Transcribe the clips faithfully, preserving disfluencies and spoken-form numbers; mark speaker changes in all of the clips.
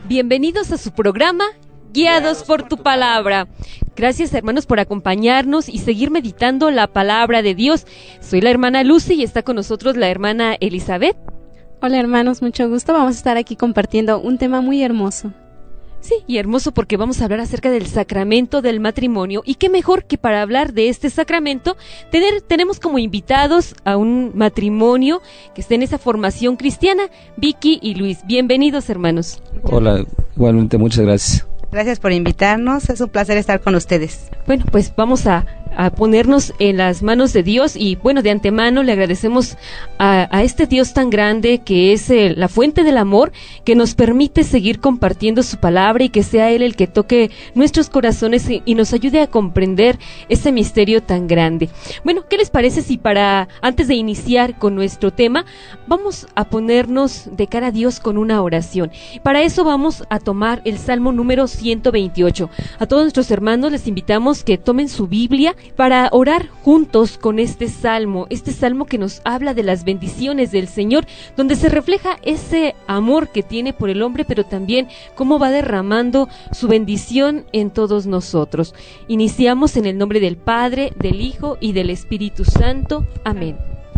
Speaker 1: Bienvenidos a su programa Guiados por tu Palabra. Gracias, hermanos, por acompañarnos y seguir meditando la palabra de Dios. Soy la hermana Lucy y está con nosotros la hermana Elizabeth.
Speaker 2: Hola, hermanos, mucho gusto. Vamos a estar aquí compartiendo un tema muy hermoso.
Speaker 1: Sí, y hermoso porque vamos a hablar acerca del sacramento del matrimonio. Y qué mejor que para hablar de este sacramento, tener, tenemos como invitados a un matrimonio que está en esa formación cristiana, Vicky y Luis. Bienvenidos, hermanos.
Speaker 3: Hola, igualmente, muchas gracias.
Speaker 4: Gracias por invitarnos, es un placer estar con ustedes.
Speaker 1: Bueno, pues vamos a, a ponernos en las manos de Dios y bueno, de antemano le agradecemos a, a este Dios tan grande que es eh, la fuente del amor, que nos permite seguir compartiendo su palabra y que sea Él el que toque nuestros corazones y, y nos ayude a comprender ese misterio tan grande. Bueno, ¿qué les parece si para, antes de iniciar con nuestro tema, vamos a ponernos de cara a Dios con una oración? Para eso vamos a tomar el Salmo número ciento veintiocho. A todos nuestros hermanos les invitamos que tomen su Biblia para orar juntos con este salmo, este salmo que nos habla de las bendiciones del Señor, donde se refleja ese amor que tiene por el hombre, pero también cómo va derramando su bendición en todos nosotros. Iniciamos en el nombre del Padre, del Hijo y del Espíritu Santo. Amén.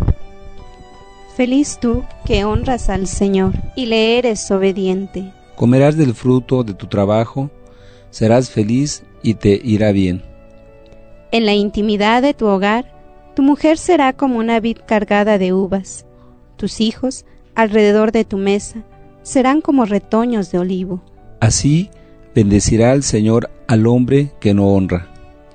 Speaker 2: Feliz tú que honras al Señor y le eres obediente.
Speaker 3: Comerás del fruto de tu trabajo, serás feliz y te irá bien.
Speaker 2: En la intimidad de tu hogar, tu mujer será como una vid cargada de uvas. Tus hijos, alrededor de tu mesa, serán como retoños de olivo.
Speaker 3: Así bendecirá el Señor al hombre que no honra.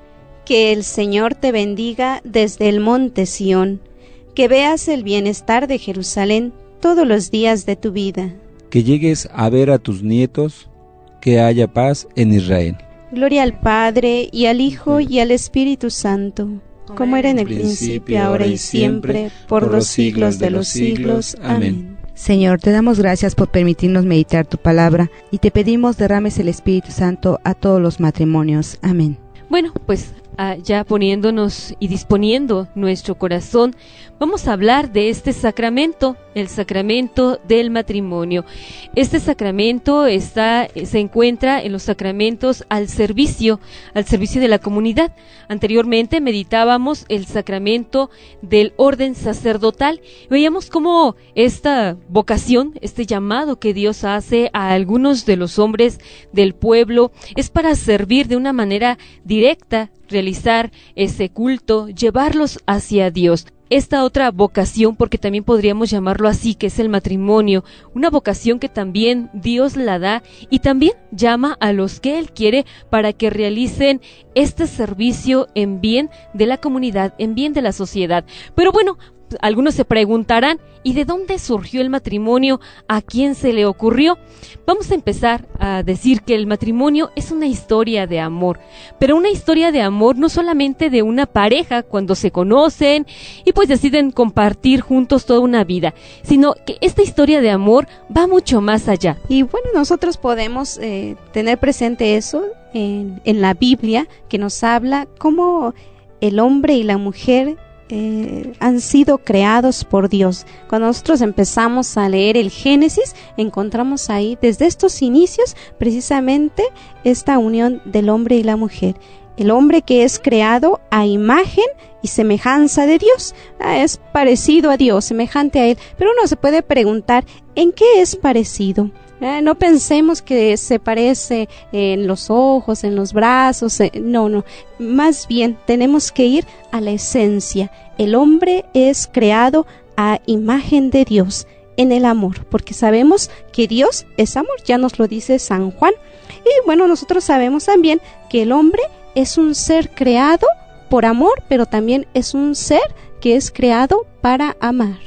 Speaker 2: Que el Señor te bendiga desde el monte Sión, que veas el bienestar de Jerusalén todos los días de tu vida.
Speaker 3: Que llegues a ver a tus nietos, que haya paz en Israel.
Speaker 2: Gloria al Padre, y al Hijo, y al Espíritu Santo, como era en el principio, ahora y siempre, por los siglos de los siglos. Amén.
Speaker 4: Señor, te damos gracias por permitirnos meditar tu palabra, y te pedimos derrames el Espíritu Santo a todos los matrimonios. Amén.
Speaker 1: Bueno, pues ah, ya poniéndonos y disponiendo nuestro corazón, vamos a hablar de este sacramento, el sacramento del matrimonio. Este sacramento está, se encuentra en los sacramentos al servicio, al servicio de la comunidad. Anteriormente meditábamos el sacramento del orden sacerdotal. Veíamos cómo esta vocación, este llamado que Dios hace a algunos de los hombres del pueblo, es para servir de una manera directa, realizar ese culto, llevarlos hacia Dios. Esta otra vocación, porque también podríamos llamarlo así, que es el matrimonio, una vocación que también Dios la da y también llama a los que Él quiere para que realicen este servicio en bien de la comunidad, en bien de la sociedad. Pero bueno, algunos se preguntarán, ¿y de dónde surgió el matrimonio? ¿A quién se le ocurrió? Vamos a empezar a decir que el matrimonio es una historia de amor, pero una historia de amor no solamente de una pareja cuando se conocen y pues deciden compartir juntos toda una vida, sino que esta historia de amor va mucho más allá.
Speaker 2: Y bueno, nosotros podemos eh, tener presente eso en, en la Biblia, que nos habla cómo el hombre y la mujer Eh, han sido creados por Dios. Cuando nosotros empezamos a leer el Génesis, encontramos ahí desde estos inicios precisamente esta unión del hombre y la mujer. El hombre que es creado a imagen y semejanza de Dios, ah, es parecido a Dios, semejante a Él, pero uno se puede preguntar, ¿en qué es parecido? Eh, no pensemos que se parece en los ojos, en los brazos, eh, no, no, más bien tenemos que ir a la esencia. El hombre es creado a imagen de Dios en el amor, porque sabemos que Dios es amor, ya nos lo dice San Juan. Y bueno, nosotros sabemos también que el hombre es un ser creado por amor, pero también es un ser que es creado para amar.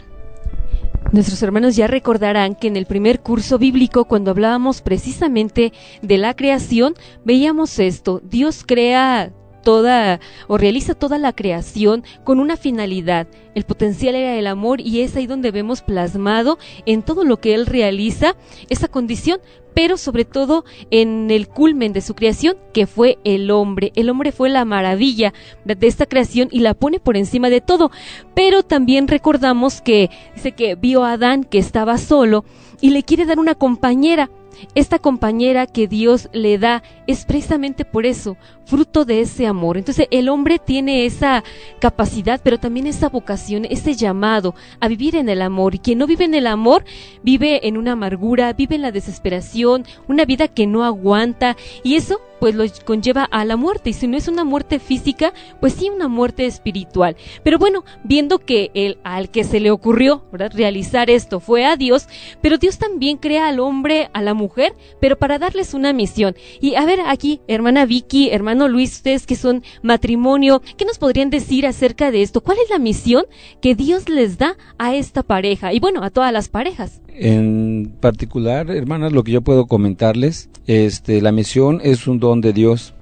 Speaker 1: Nuestros hermanos ya recordarán que en el primer curso bíblico, cuando hablábamos precisamente de la creación, veíamos esto: Dios crea toda o realiza toda la creación con una finalidad. El potencial era el amor y es ahí donde vemos plasmado en todo lo que Él realiza esa condición, pero sobre todo en el culmen de su creación, que fue el hombre. El hombre fue la maravilla de esta creación y la pone por encima de todo. Pero también recordamos que dice que vio a Adán que estaba solo y le quiere dar una compañera. esta compañera que Dios le da es precisamente por eso, fruto de ese amor. Entonces el hombre tiene esa capacidad, pero también esa vocación, ese llamado a vivir en el amor. Y quien no vive en el amor, vive en una amargura, vive en la desesperación, una vida que no aguanta, y eso pues lo conlleva a la muerte, y si no es una muerte física, pues sí una muerte espiritual. Pero bueno, viendo que el al que se le ocurrió, ¿verdad?, realizar esto fue a Dios, pero Dios también crea al hombre, a la mujer, pero para darles una misión. Y a ver aquí, hermana Vicky, hermano Luis, ustedes que son matrimonio, ¿qué nos podrían decir acerca de esto? ¿Cuál es la misión que Dios les da a esta pareja? Y bueno, a todas las parejas.
Speaker 3: En particular, hermanas, lo que yo puedo comentarles, este, la misión es un don de Dios,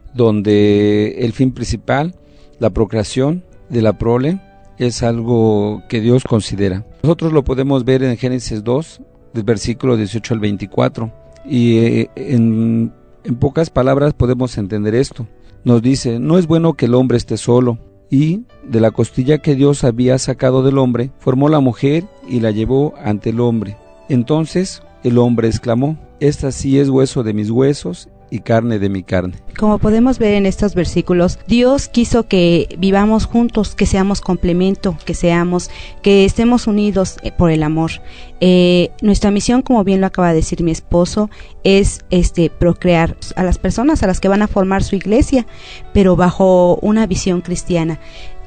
Speaker 3: donde el fin principal, la procreación de la prole, es algo que Dios considera. Nosotros lo podemos ver en Génesis dos, del versículo dieciocho al veinticuatro, y eh, en, en pocas palabras podemos entender esto. Nos dice, no es bueno que el hombre esté solo, y de la costilla que Dios había sacado del hombre, formó la mujer y la llevó ante el hombre. Entonces el hombre exclamó, esta sí es hueso de mis huesos y carne de mi carne.
Speaker 4: Como podemos ver en estos versículos, Dios quiso que vivamos juntos, que seamos complemento, que seamos, que estemos unidos por el amor. Eh, nuestra misión, como bien lo acaba de decir mi esposo, es este procrear a las personas a las que van a formar su iglesia, pero bajo una visión cristiana.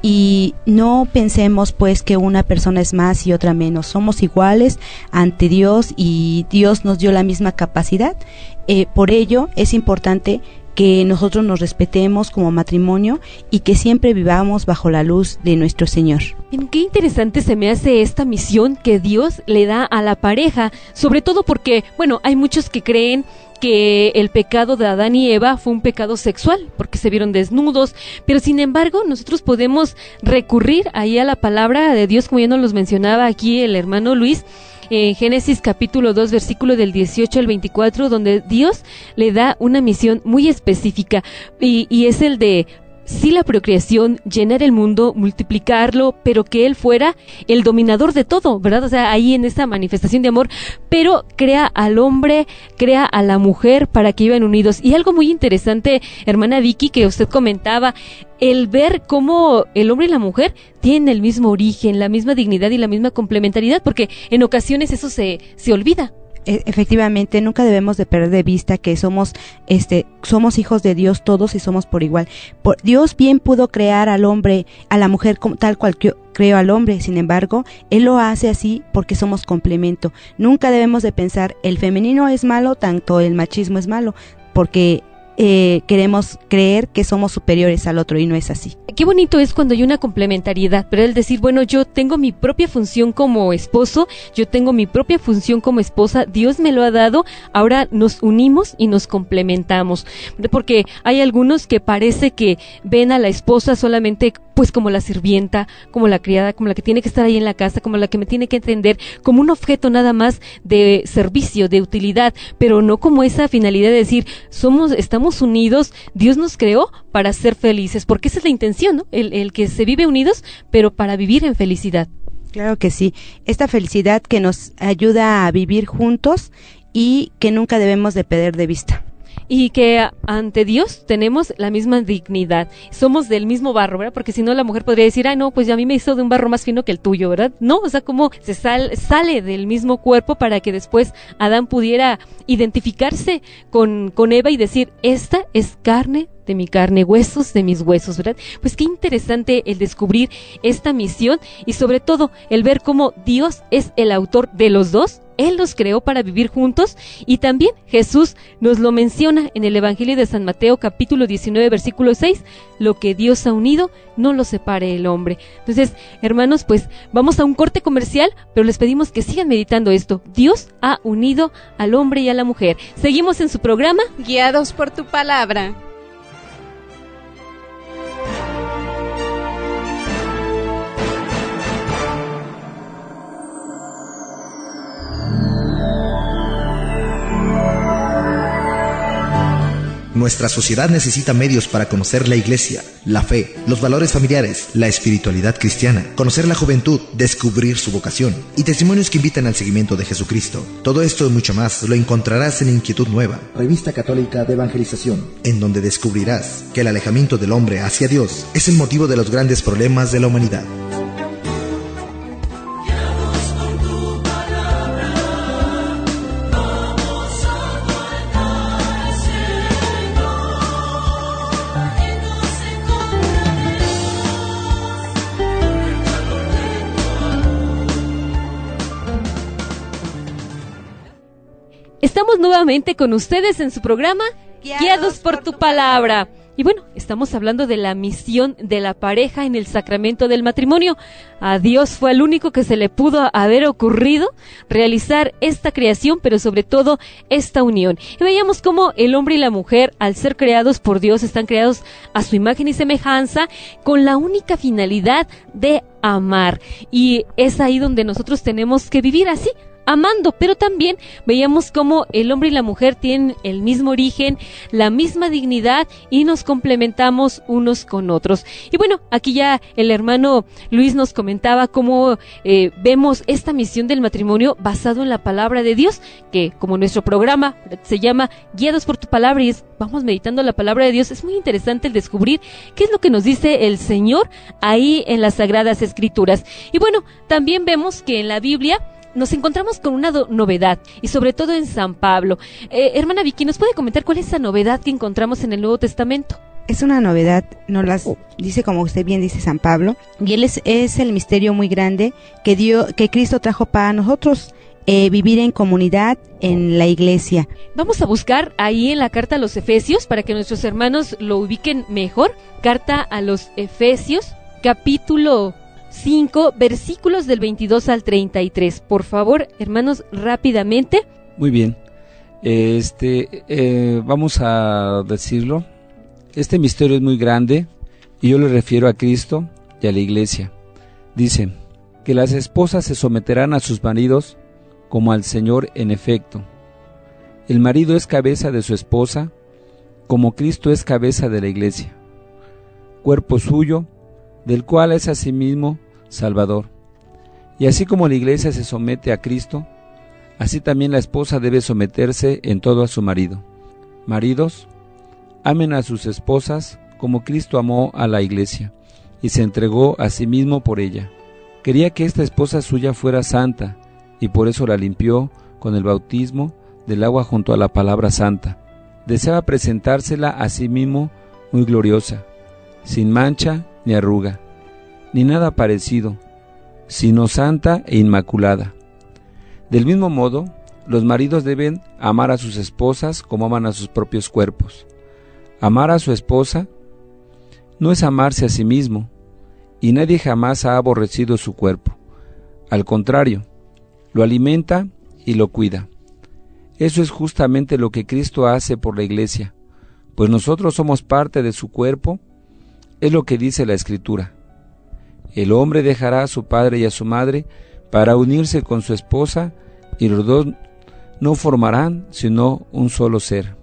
Speaker 4: Y no pensemos pues que una persona es más y otra menos, somos iguales ante Dios y Dios nos dio la misma capacidad. Eh, por ello es importante que nosotros nos respetemos como matrimonio y que siempre vivamos bajo la luz de nuestro Señor.
Speaker 1: Qué interesante se me hace esta misión que Dios le da a la pareja, sobre todo porque, bueno, hay muchos que creen que el pecado de Adán y Eva fue un pecado sexual, porque se vieron desnudos, pero sin embargo nosotros podemos recurrir ahí a la palabra de Dios, como ya nos los mencionaba aquí el hermano Luis, en Génesis capítulo dos, versículo del dieciocho al veinticuatro, donde Dios le da una misión muy específica, y, y es el de sí la procreación, llenar el mundo, multiplicarlo, pero que él fuera el dominador de todo, ¿verdad? O sea, ahí en esa manifestación de amor, pero crea al hombre, crea a la mujer para que vivan unidos. Y algo muy interesante, hermana Vicky, que usted comentaba, el ver cómo el hombre y la mujer tienen el mismo origen, la misma dignidad y la misma complementariedad, porque en ocasiones eso se, se olvida.
Speaker 4: Efectivamente, nunca debemos de perder de vista que somos, este, somos hijos de Dios todos y somos por igual. Por, Dios bien pudo crear al hombre, a la mujer como, tal cual creó al hombre, sin embargo, Él lo hace así porque somos complemento. Nunca debemos de pensar el femenino es malo, tanto el machismo es malo, porque Eh, queremos creer que somos superiores al otro y no es así.
Speaker 1: Qué bonito es cuando hay una complementariedad, pero el decir, bueno, yo tengo mi propia función como esposo, yo tengo mi propia función como esposa, Dios me lo ha dado, ahora nos unimos y nos complementamos, porque hay algunos que parece que ven a la esposa solamente pues como la sirvienta, como la criada, como la que tiene que estar ahí en la casa, como la que me tiene que entender, como un objeto nada más de servicio, de utilidad, pero no como esa finalidad de decir, somos, estamos unidos, Dios nos creó para ser felices, porque esa es la intención, ¿no? El, el que se vive unidos, pero para vivir en felicidad.
Speaker 4: Claro que sí, esta felicidad que nos ayuda a vivir juntos y que nunca debemos de perder de vista.
Speaker 1: Y que ante Dios tenemos la misma dignidad, somos del mismo barro, ¿verdad? Porque si no la mujer podría decir, ah, no, pues a mí me hizo de un barro más fino que el tuyo, ¿verdad? No, o sea, como se sal, sale del mismo cuerpo para que después Adán pudiera identificarse con, con Eva y decir, esta es carne de mi carne, huesos de mis huesos, ¿verdad? Pues qué interesante el descubrir esta misión y sobre todo el ver cómo Dios es el autor de los dos. Él los creó para vivir juntos y también Jesús nos lo menciona en el Evangelio de San Mateo capítulo diecinueve versículo seis, lo que Dios ha unido no lo separe el hombre. Entonces, hermanos, pues vamos a un corte comercial, pero les pedimos que sigan meditando esto. Dios ha unido al hombre y a la mujer. Seguimos en su programa
Speaker 2: Guiados por tu palabra.
Speaker 5: nuestra sociedad necesita medios para conocer la iglesia, la fe, los valores familiares, la espiritualidad cristiana, conocer la juventud, descubrir su vocación y testimonios que invitan al seguimiento de Jesucristo. Todo esto y mucho más lo encontrarás en Inquietud Nueva, revista católica de evangelización, en donde descubrirás que el alejamiento del hombre hacia Dios es el motivo de los grandes problemas de la humanidad.
Speaker 1: Estamos nuevamente con ustedes en su programa Guiados, Guiados por, por tu palabra. Y bueno, estamos hablando de la misión de la pareja en el sacramento del matrimonio. A Dios fue el único que se le pudo haber ocurrido realizar esta creación, pero sobre todo esta unión. Y veíamos cómo el hombre y la mujer, al ser creados por Dios, están creados a su imagen y semejanza, con la única finalidad de amar. Y es ahí donde nosotros tenemos que vivir así, amando, pero también veíamos cómo el hombre y la mujer tienen el mismo origen, la misma dignidad y nos complementamos unos con otros. Y bueno, aquí ya el hermano Luis nos comentaba cómo eh, vemos esta misión del matrimonio basado en la palabra de Dios, que como nuestro programa se llama Guiados por tu palabra y es vamos meditando la palabra de Dios. Es muy interesante el descubrir qué es lo que nos dice el Señor ahí en las Sagradas Escrituras. Y bueno, también vemos que en la Biblia nos encontramos con una do- novedad, y sobre todo en San Pablo. Eh, hermana Vicky, ¿nos puede comentar cuál es esa novedad que encontramos en el Nuevo Testamento?
Speaker 4: Es una novedad, nos las dice como usted bien dice San Pablo, y él es, es el misterio muy grande que dio, que Cristo trajo para nosotros, eh, vivir en comunidad en la iglesia.
Speaker 1: Vamos a buscar ahí en la carta a los Efesios para que nuestros hermanos lo ubiquen mejor. Carta a los Efesios, capítulo cinco, versículos del veintidós al treinta y tres. Por favor, hermanos, rápidamente.
Speaker 3: Muy bien. Este, eh, vamos a decirlo. Este misterio es muy grande y yo le refiero a Cristo y a la iglesia. Dice que las esposas se someterán a sus maridos como al Señor en efecto. El marido es cabeza de su esposa, como Cristo es cabeza de la iglesia, cuerpo suyo, del cual es asimismo Salvador. Y así como la iglesia se somete a Cristo, así también la esposa debe someterse en todo a su marido. Maridos, amen a sus esposas como Cristo amó a la iglesia y se entregó a sí mismo por ella. Quería que esta esposa suya fuera santa y por eso la limpió con el bautismo del agua junto a la palabra santa. Deseaba presentársela a sí mismo muy gloriosa, sin mancha ni arruga, ni nada parecido, sino santa e inmaculada. Del mismo modo, los maridos deben amar a sus esposas como aman a sus propios cuerpos. Amar a su esposa no es amarse a sí mismo, y nadie jamás ha aborrecido su cuerpo. Al contrario, lo alimenta y lo cuida. Eso es justamente lo que Cristo hace por la iglesia, pues nosotros somos parte de su cuerpo. Es lo que dice la Escritura. El hombre dejará a su padre y a su madre para unirse con su esposa, y los dos no formarán sino un solo ser.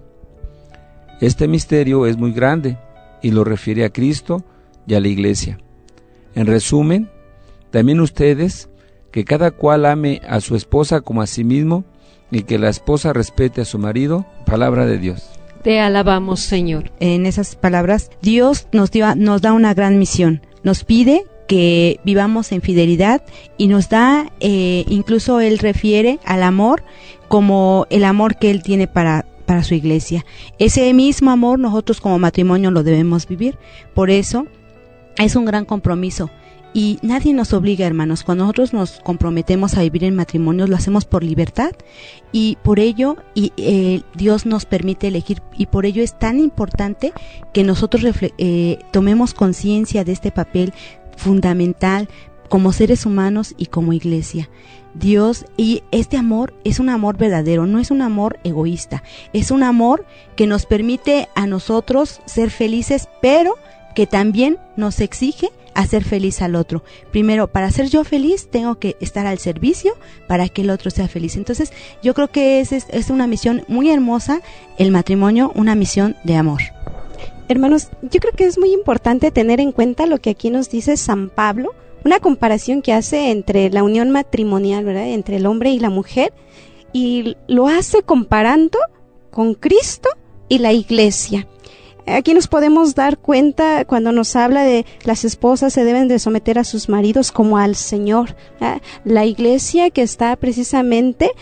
Speaker 3: Este misterio es muy grande y lo refiere a Cristo y a la iglesia. En resumen, también ustedes, que cada cual ame a su esposa como a sí mismo y que la esposa respete a su marido. Palabra de Dios.
Speaker 1: Te alabamos, Señor.
Speaker 4: En esas palabras, Dios nos, dio, nos da una gran misión. Nos pide que vivamos en fidelidad y nos da, eh, incluso Él refiere al amor como el amor que Él tiene para, para su iglesia. Ese mismo amor nosotros como matrimonio lo debemos vivir. Por eso es un gran compromiso. Y nadie nos obliga, hermanos. Cuando nosotros nos comprometemos a vivir en matrimonios, lo hacemos por libertad y por ello y, eh, Dios nos permite elegir, y por ello es tan importante que nosotros refle- eh, tomemos conciencia de este papel fundamental como seres humanos y como iglesia. Dios, y este amor es un amor verdadero, no es un amor egoísta, es un amor que nos permite a nosotros ser felices, pero que también nos exige hacer feliz al otro. Primero, para ser yo feliz, tengo que estar al servicio para que el otro sea feliz. Entonces, yo creo que es, es, es una misión muy hermosa, el matrimonio, una misión de amor.
Speaker 2: Hermanos, yo creo que es muy importante tener en cuenta lo que aquí nos dice San Pablo, una comparación que hace entre la unión matrimonial, ¿verdad?, entre el hombre y la mujer, y lo hace comparando con Cristo y la iglesia. Aquí nos podemos dar cuenta cuando nos habla de las esposas se deben de someter a sus maridos como al Señor. La iglesia que está precisamente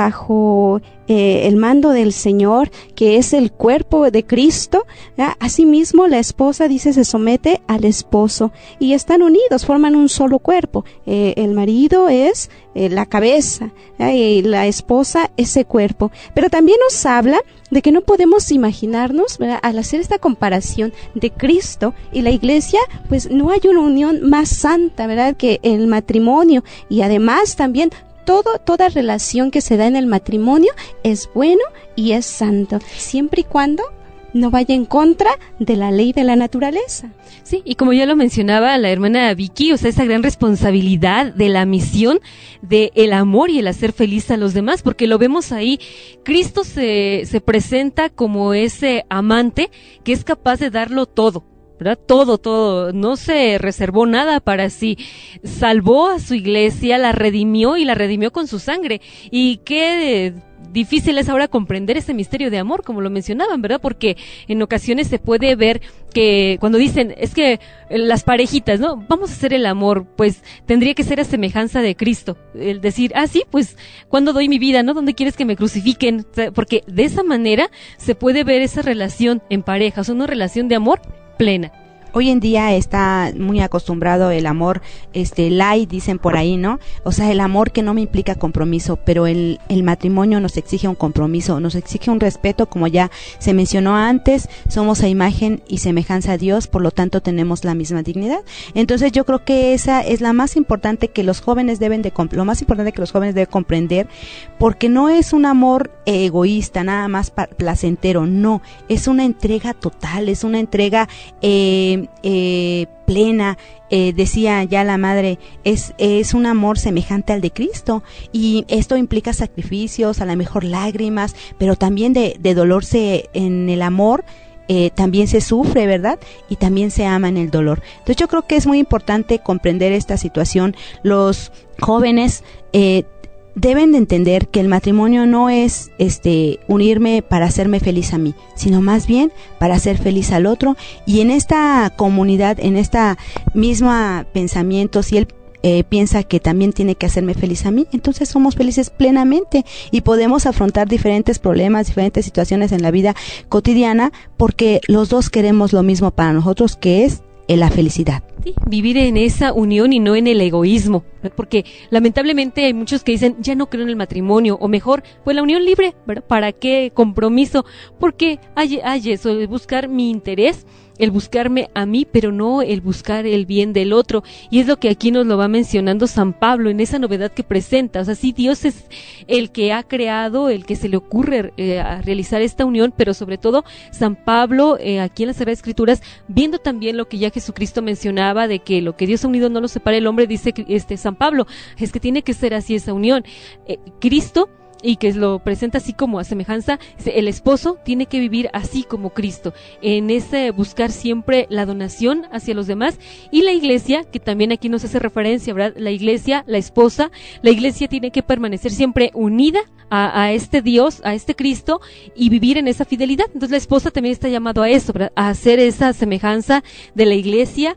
Speaker 2: bajo eh, el mando del Señor, que es el cuerpo de Cristo. Asimismo, la esposa, dice, se somete al esposo y están unidos, forman un solo cuerpo. Eh, el marido es eh, la cabeza, ¿eh? Y la esposa ese cuerpo. Pero también nos habla de que no podemos imaginarnos, ¿verdad?, al hacer esta comparación de Cristo y la iglesia, pues no hay una unión más santa, ¿verdad?, que el matrimonio. Y además también todo, toda relación que se da en el matrimonio es bueno y es santo, siempre y cuando no vaya en contra de la ley de la naturaleza.
Speaker 1: Sí, y como ya lo mencionaba la hermana Vicky, o sea, esa gran responsabilidad de la misión de el amor y el hacer feliz a los demás, porque lo vemos ahí, Cristo se, se presenta como ese amante que es capaz de darlo todo, ¿verdad? Todo, todo, no se reservó nada para sí, salvó a su iglesia, la redimió y la redimió con su sangre, y qué difícil es ahora comprender ese misterio de amor, como lo mencionaban, ¿verdad? Porque en ocasiones se puede ver que cuando dicen, es que las parejitas, ¿no?, vamos a hacer el amor, pues tendría que ser a semejanza de Cristo, el decir, ah, sí, pues, ¿cuándo doy mi vida, no? ¿Dónde quieres que me crucifiquen? Porque de esa manera se puede ver esa relación en pareja, o sea, una relación de amor plena.
Speaker 4: Hoy en día está muy acostumbrado el amor, este, light, dicen por ahí, ¿no? O sea, el amor que no me implica compromiso, pero el, el matrimonio nos exige un compromiso, nos exige un respeto, como ya se mencionó antes, somos a imagen y semejanza a Dios, por lo tanto tenemos la misma dignidad. Entonces yo creo que esa es la más importante que los jóvenes deben de, lo más importante que los jóvenes deben comprender, porque no es un amor egoísta, nada más placentero, no, es una entrega total, es una entrega, eh, Eh, plena, eh, decía ya la madre, es, es un amor semejante al de Cristo, y esto implica sacrificios, a lo mejor lágrimas, pero también de, de dolor se, en el amor eh, también se sufre, ¿verdad? Y también se ama en el dolor. Entonces yo creo que es muy importante comprender esta situación. Los jóvenes eh, deben de entender que el matrimonio no es este unirme para hacerme feliz a mí, sino más bien para hacer feliz al otro. Y en esta comunidad, en esta misma pensamiento, si él eh, piensa que también tiene que hacerme feliz a mí, entonces somos felices plenamente y podemos afrontar diferentes problemas, diferentes situaciones en la vida cotidiana, porque los dos queremos lo mismo para nosotros, que es la felicidad.
Speaker 1: Sí, vivir en esa unión y no en el egoísmo, porque lamentablemente hay muchos que dicen, ya no creo en el matrimonio, o mejor, pues la unión libre, ¿verdad? ¿Para qué compromiso? Porque hay, hay eso, de buscar mi interés, el buscarme a mí, pero no el buscar el bien del otro, y es lo que aquí nos lo va mencionando San Pablo en esa novedad que presenta. O sea, sí, Dios es el que ha creado, el que se le ocurre eh, a realizar esta unión, pero sobre todo San Pablo, eh, aquí en las Sagradas Escrituras, viendo también lo que ya Jesucristo mencionaba, de que lo que Dios ha unido no lo separa el hombre, dice este San Pablo, es que tiene que ser así esa unión. Eh, Cristo, y que lo presenta así como a semejanza, el esposo tiene que vivir así como Cristo, en ese buscar siempre la donación hacia los demás, y la iglesia, que también aquí nos hace referencia, ¿verdad? La iglesia, la esposa, la iglesia tiene que permanecer siempre unida a, a este Dios, a este Cristo, y vivir en esa fidelidad. Entonces la esposa también está llamado a eso, ¿verdad? A hacer esa semejanza de la iglesia,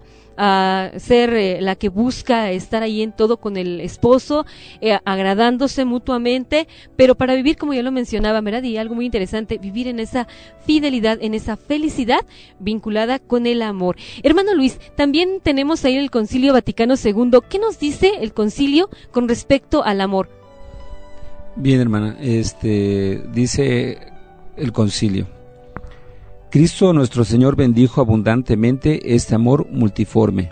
Speaker 1: a ser eh, la que busca estar ahí en todo con el esposo, eh, agradándose mutuamente, pero para vivir, como ya lo mencionaba, ¿verdad? Y algo muy interesante, vivir en esa fidelidad, en esa felicidad vinculada con el amor. Hermano Luis, también tenemos ahí el Concilio Vaticano segundo. ¿Qué nos dice el concilio con respecto al amor?
Speaker 3: Bien, hermana, este dice el concilio: Cristo nuestro Señor bendijo abundantemente este amor multiforme,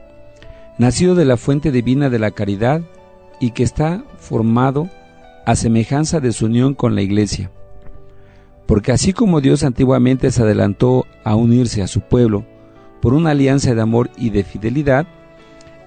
Speaker 3: nacido de la fuente divina de la caridad y que está formado a semejanza de su unión con la Iglesia. Porque así como Dios antiguamente se adelantó a unirse a su pueblo por una alianza de amor y de fidelidad,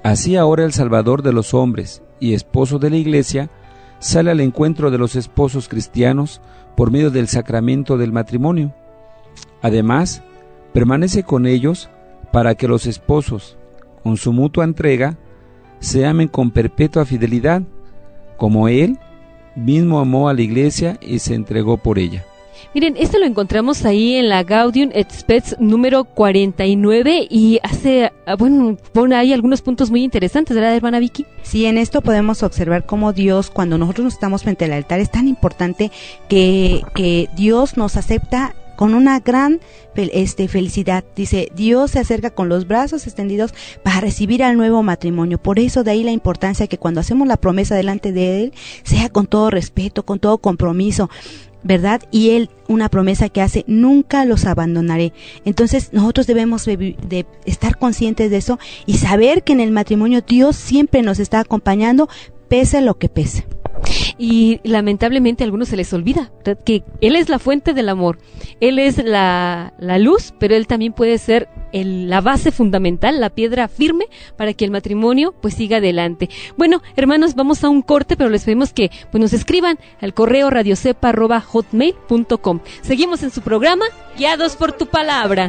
Speaker 3: Así ahora el Salvador de los hombres y esposo de la Iglesia sale al encuentro de los esposos cristianos por medio del sacramento del matrimonio. Además, permanece con ellos para que los esposos, con su mutua entrega, se amen con perpetua fidelidad, como Él mismo amó a la Iglesia y se entregó por ella.
Speaker 1: Miren, esto lo encontramos ahí en la Gaudium et Spes número cuarenta y nueve y hace, bueno, pone ahí algunos puntos muy interesantes, ¿verdad, hermana Vicky?
Speaker 4: Sí, en esto podemos observar cómo Dios, cuando nosotros nos estamos frente al altar, es tan importante que, que Dios nos acepta con una gran este, felicidad. Dice, Dios se acerca con los brazos extendidos para recibir al nuevo matrimonio. Por eso de ahí la importancia que cuando hacemos la promesa delante de Él, sea con todo respeto, con todo compromiso, ¿verdad? Y Él, una promesa que hace, nunca los abandonaré. Entonces nosotros debemos de, de estar conscientes de eso y saber que en el matrimonio Dios siempre nos está acompañando, pese lo que pese.
Speaker 1: Y lamentablemente a algunos se les olvida, ¿verdad?, que Él es la fuente del amor, Él es la, la luz, pero Él también puede ser el, la base fundamental, la piedra firme para que el matrimonio pues siga adelante. Bueno, hermanos, vamos a un corte, pero les pedimos que pues nos escriban al correo radiocepa arroba hotmail punto com. Seguimos en su programa Guiados por tu Palabra.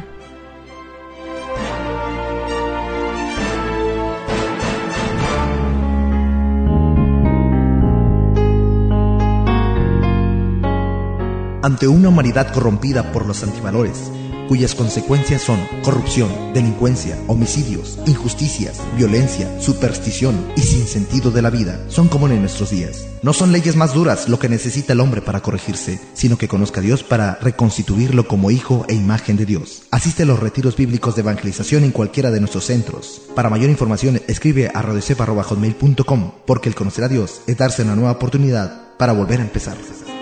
Speaker 5: Ante una humanidad corrompida por los antivalores, cuyas consecuencias son corrupción, delincuencia, homicidios, injusticias, violencia, superstición y sinsentido de la vida, son comunes en nuestros días. No son leyes más duras lo que necesita el hombre para corregirse, sino que conozca a Dios para reconstituirlo como hijo e imagen de Dios. Asiste a los retiros bíblicos de evangelización en cualquiera de nuestros centros. Para mayor información, escribe a radiocepa arroba hotmail punto com, porque el conocer a Dios es darse una nueva oportunidad para volver a empezar.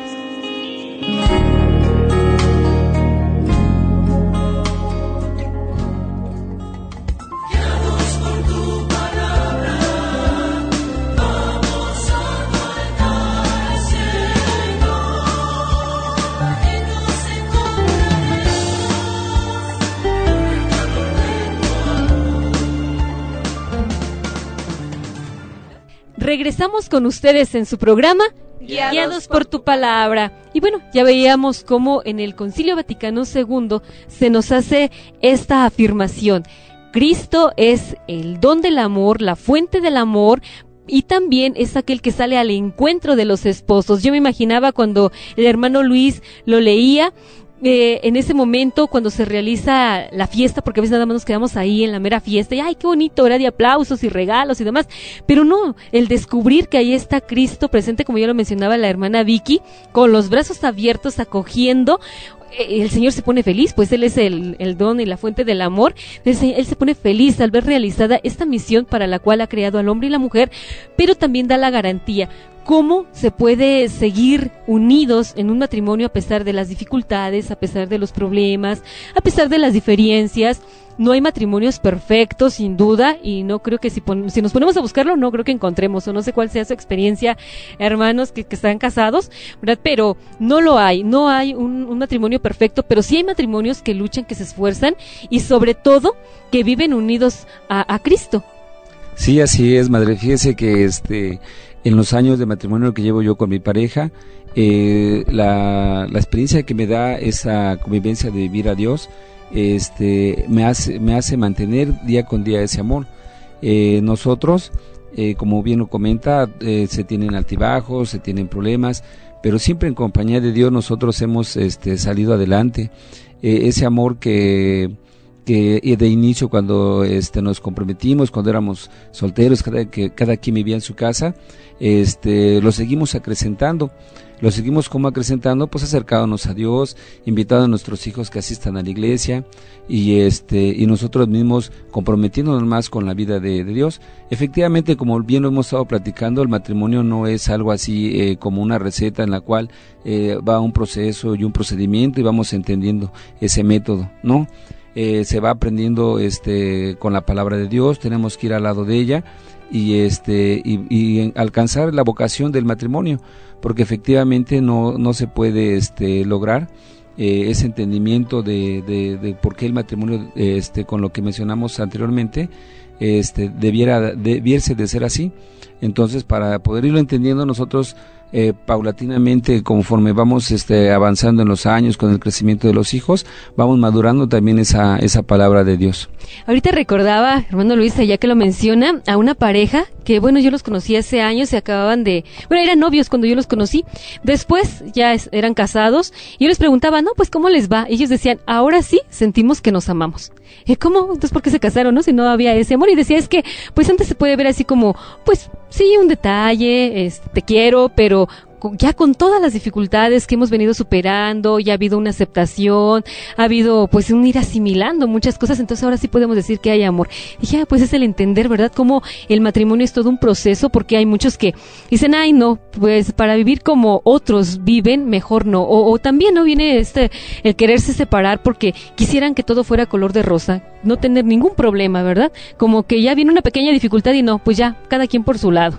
Speaker 1: Regresamos con ustedes en su programa Guiados, Guiados por tu Palabra. Y bueno, ya veíamos cómo en el Concilio Vaticano segundo se nos hace esta afirmación: Cristo es el don del amor, la fuente del amor, y también es aquel que sale al encuentro de los esposos. Yo me imaginaba cuando el hermano Luis lo leía, Eh, en ese momento cuando se realiza la fiesta, porque a veces nada más nos quedamos ahí en la mera fiesta y ¡ay, qué bonito! Era de aplausos y regalos y demás, pero no, el descubrir que ahí está Cristo presente, como ya lo mencionaba la hermana Vicky, con los brazos abiertos, acogiendo. El Señor se pone feliz, pues Él es el, el don y la fuente del amor. Él se, él se pone feliz al ver realizada esta misión para la cual ha creado al hombre y la mujer, pero también da la garantía. ¿Cómo se puede seguir unidos en un matrimonio a pesar de las dificultades, a pesar de los problemas, a pesar de las diferencias? No hay matrimonios perfectos, sin duda, y no creo que si, pon, si nos ponemos a buscarlo, no creo que encontremos, o no sé cuál sea su experiencia, hermanos que, que están casados, ¿verdad? Pero no lo hay, no hay un, un matrimonio perfecto, pero sí hay matrimonios que luchan, que se esfuerzan, y sobre todo, que viven unidos a, a Cristo.
Speaker 3: Sí, así es, madre. Fíjese que este... en los años de matrimonio que llevo yo con mi pareja, eh, la, la experiencia que me da esa convivencia de vivir a Dios, este, me hace, me hace mantener día con día ese amor. Eh, nosotros, eh, como bien lo comenta, eh, se tienen altibajos, se tienen problemas, pero siempre en compañía de Dios nosotros hemos este, salido adelante. Eh, ese amor que... que de inicio cuando este nos comprometimos, cuando éramos solteros, cada, que cada quien vivía en su casa, este lo seguimos acrecentando, lo seguimos como acrecentando, pues acercándonos a Dios, invitando a nuestros hijos que asistan a la iglesia y este y nosotros mismos comprometiéndonos más con la vida de, de Dios. Efectivamente, como bien lo hemos estado platicando, el matrimonio no es algo así eh, como una receta en la cual eh, va un proceso y un procedimiento y vamos entendiendo ese método, ¿no? Eh, se va aprendiendo este con la palabra de Dios, tenemos que ir al lado de ella y este y, y alcanzar la vocación del matrimonio, porque efectivamente no no se puede este lograr eh, ese entendimiento de, de, de por qué el matrimonio, este con lo que mencionamos anteriormente, este, debiera, debiese de ser así. Entonces, para poder irlo entendiendo nosotros, Eh, paulatinamente, conforme vamos este, avanzando en los años con el crecimiento de los hijos, vamos madurando también esa, esa palabra de Dios.
Speaker 1: Ahorita recordaba, hermano Luis, ya que lo menciona, a una pareja que, bueno, yo los conocí hace años, se acababan de, bueno, eran novios cuando yo los conocí, después ya es, eran casados, y yo les preguntaba, no, pues, ¿cómo les va? Y ellos decían, ahora sí sentimos que nos amamos. ¿Eh, ¿Cómo? Entonces, ¿por qué se casaron, no? Si no había ese amor. Y decía, es que, pues, antes se puede ver así como, pues, sí, un detalle, es, te quiero, pero ya con todas las dificultades que hemos venido superando, ya ha habido una aceptación, ha habido pues un ir asimilando muchas cosas, entonces ahora sí podemos decir que hay amor. Dije, ah, pues es el entender, ¿verdad? Cómo el matrimonio es todo un proceso, porque hay muchos que dicen, ay, no, pues para vivir como otros viven, mejor no. O, o también no viene este, el quererse separar porque quisieran que todo fuera color de rosa, no tener ningún problema, ¿verdad? Como que ya viene una pequeña dificultad y no, pues ya, cada quien por su lado.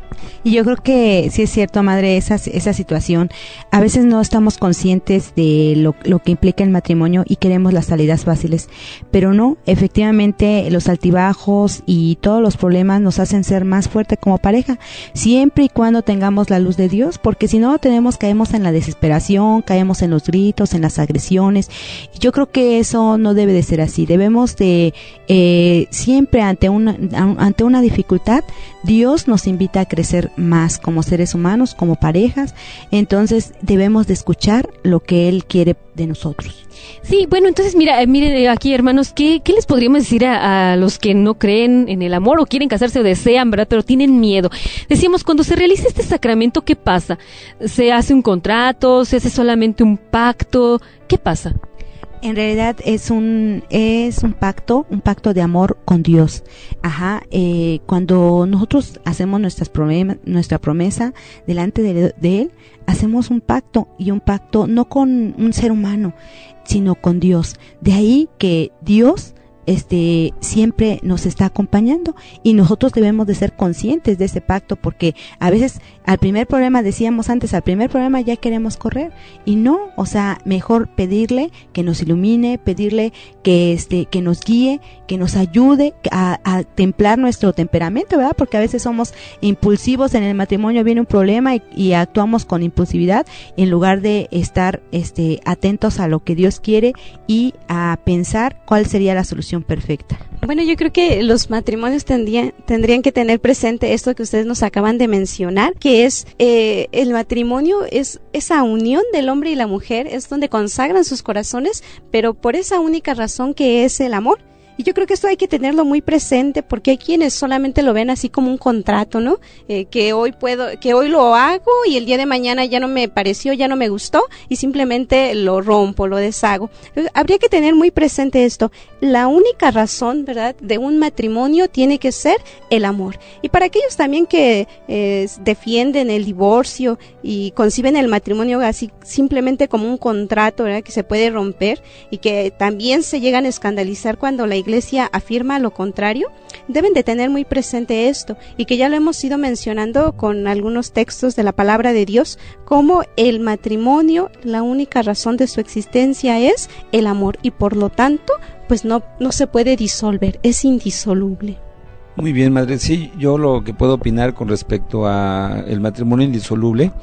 Speaker 4: Y yo creo que sí es cierto, madre, esa, esa situación. A veces no estamos conscientes de lo, lo que implica el matrimonio y queremos las salidas fáciles. Pero no, efectivamente, los altibajos y todos los problemas nos hacen ser más fuertes como pareja, siempre y cuando tengamos la luz de Dios, porque si no tenemos, caemos en la desesperación, caemos en los gritos, en las agresiones. Y yo creo que eso no debe de ser así. Debemos de, eh, siempre ante una, ante una dificultad, Dios nos invita a crecer más como seres humanos, como parejas. Entonces debemos de escuchar lo que Él quiere de nosotros.
Speaker 1: Sí, bueno, entonces mira, miren aquí, hermanos, ¿qué, qué les podríamos decir a, a los que no creen en el amor o quieren casarse o desean, ¿verdad? Pero tienen miedo. Decíamos, cuando se realiza este sacramento, ¿qué pasa? ¿Se hace un contrato? ¿Se hace solamente un pacto? ¿Qué pasa?
Speaker 4: En realidad es un es un pacto, un pacto de amor con Dios. Ajá, eh, cuando nosotros hacemos nuestras promesas, nuestra promesa delante de, de Él, hacemos un pacto, y un pacto no con un ser humano, sino con Dios. De ahí que Dios este siempre nos está acompañando, y nosotros debemos de ser conscientes de ese pacto, porque a veces al primer problema, decíamos antes, al primer problema ya queremos correr, y no, o sea, mejor pedirle que nos ilumine, pedirle que este que nos guíe, que nos ayude a, a templar nuestro temperamento, ¿verdad? Porque a veces somos impulsivos en el matrimonio, viene un problema y, y actuamos con impulsividad en lugar de estar este atentos a lo que Dios quiere y a pensar cuál sería la solución perfecta.
Speaker 2: Bueno, yo creo que los matrimonios tendrían, tendrían que tener presente esto que ustedes nos acaban de mencionar, que es eh, el matrimonio es esa unión del hombre y la mujer, es donde consagran sus corazones, pero por esa única razón que es el amor. Y yo creo que esto hay que tenerlo muy presente, porque hay quienes solamente lo ven así como un contrato, ¿no? Eh, que hoy puedo, que hoy lo hago y el día de mañana ya no me pareció, ya no me gustó y simplemente lo rompo, lo deshago. Entonces, habría que tener muy presente esto. La única razón, ¿verdad?, de un matrimonio tiene que ser el amor. Y para aquellos también que eh, defienden el divorcio y conciben el matrimonio así simplemente como un contrato, ¿verdad?, que se puede romper, y que también se llegan a escandalizar cuando la Iglesia afirma lo contrario, deben de tener muy presente esto, y que ya lo hemos ido mencionando con algunos textos de la palabra de Dios, como el matrimonio, la única razón de su existencia es el amor, y por lo tanto, pues no, no se puede disolver, es indisoluble.
Speaker 3: Muy bien, madre. Sí, yo lo que puedo opinar con respecto a el matrimonio indisoluble,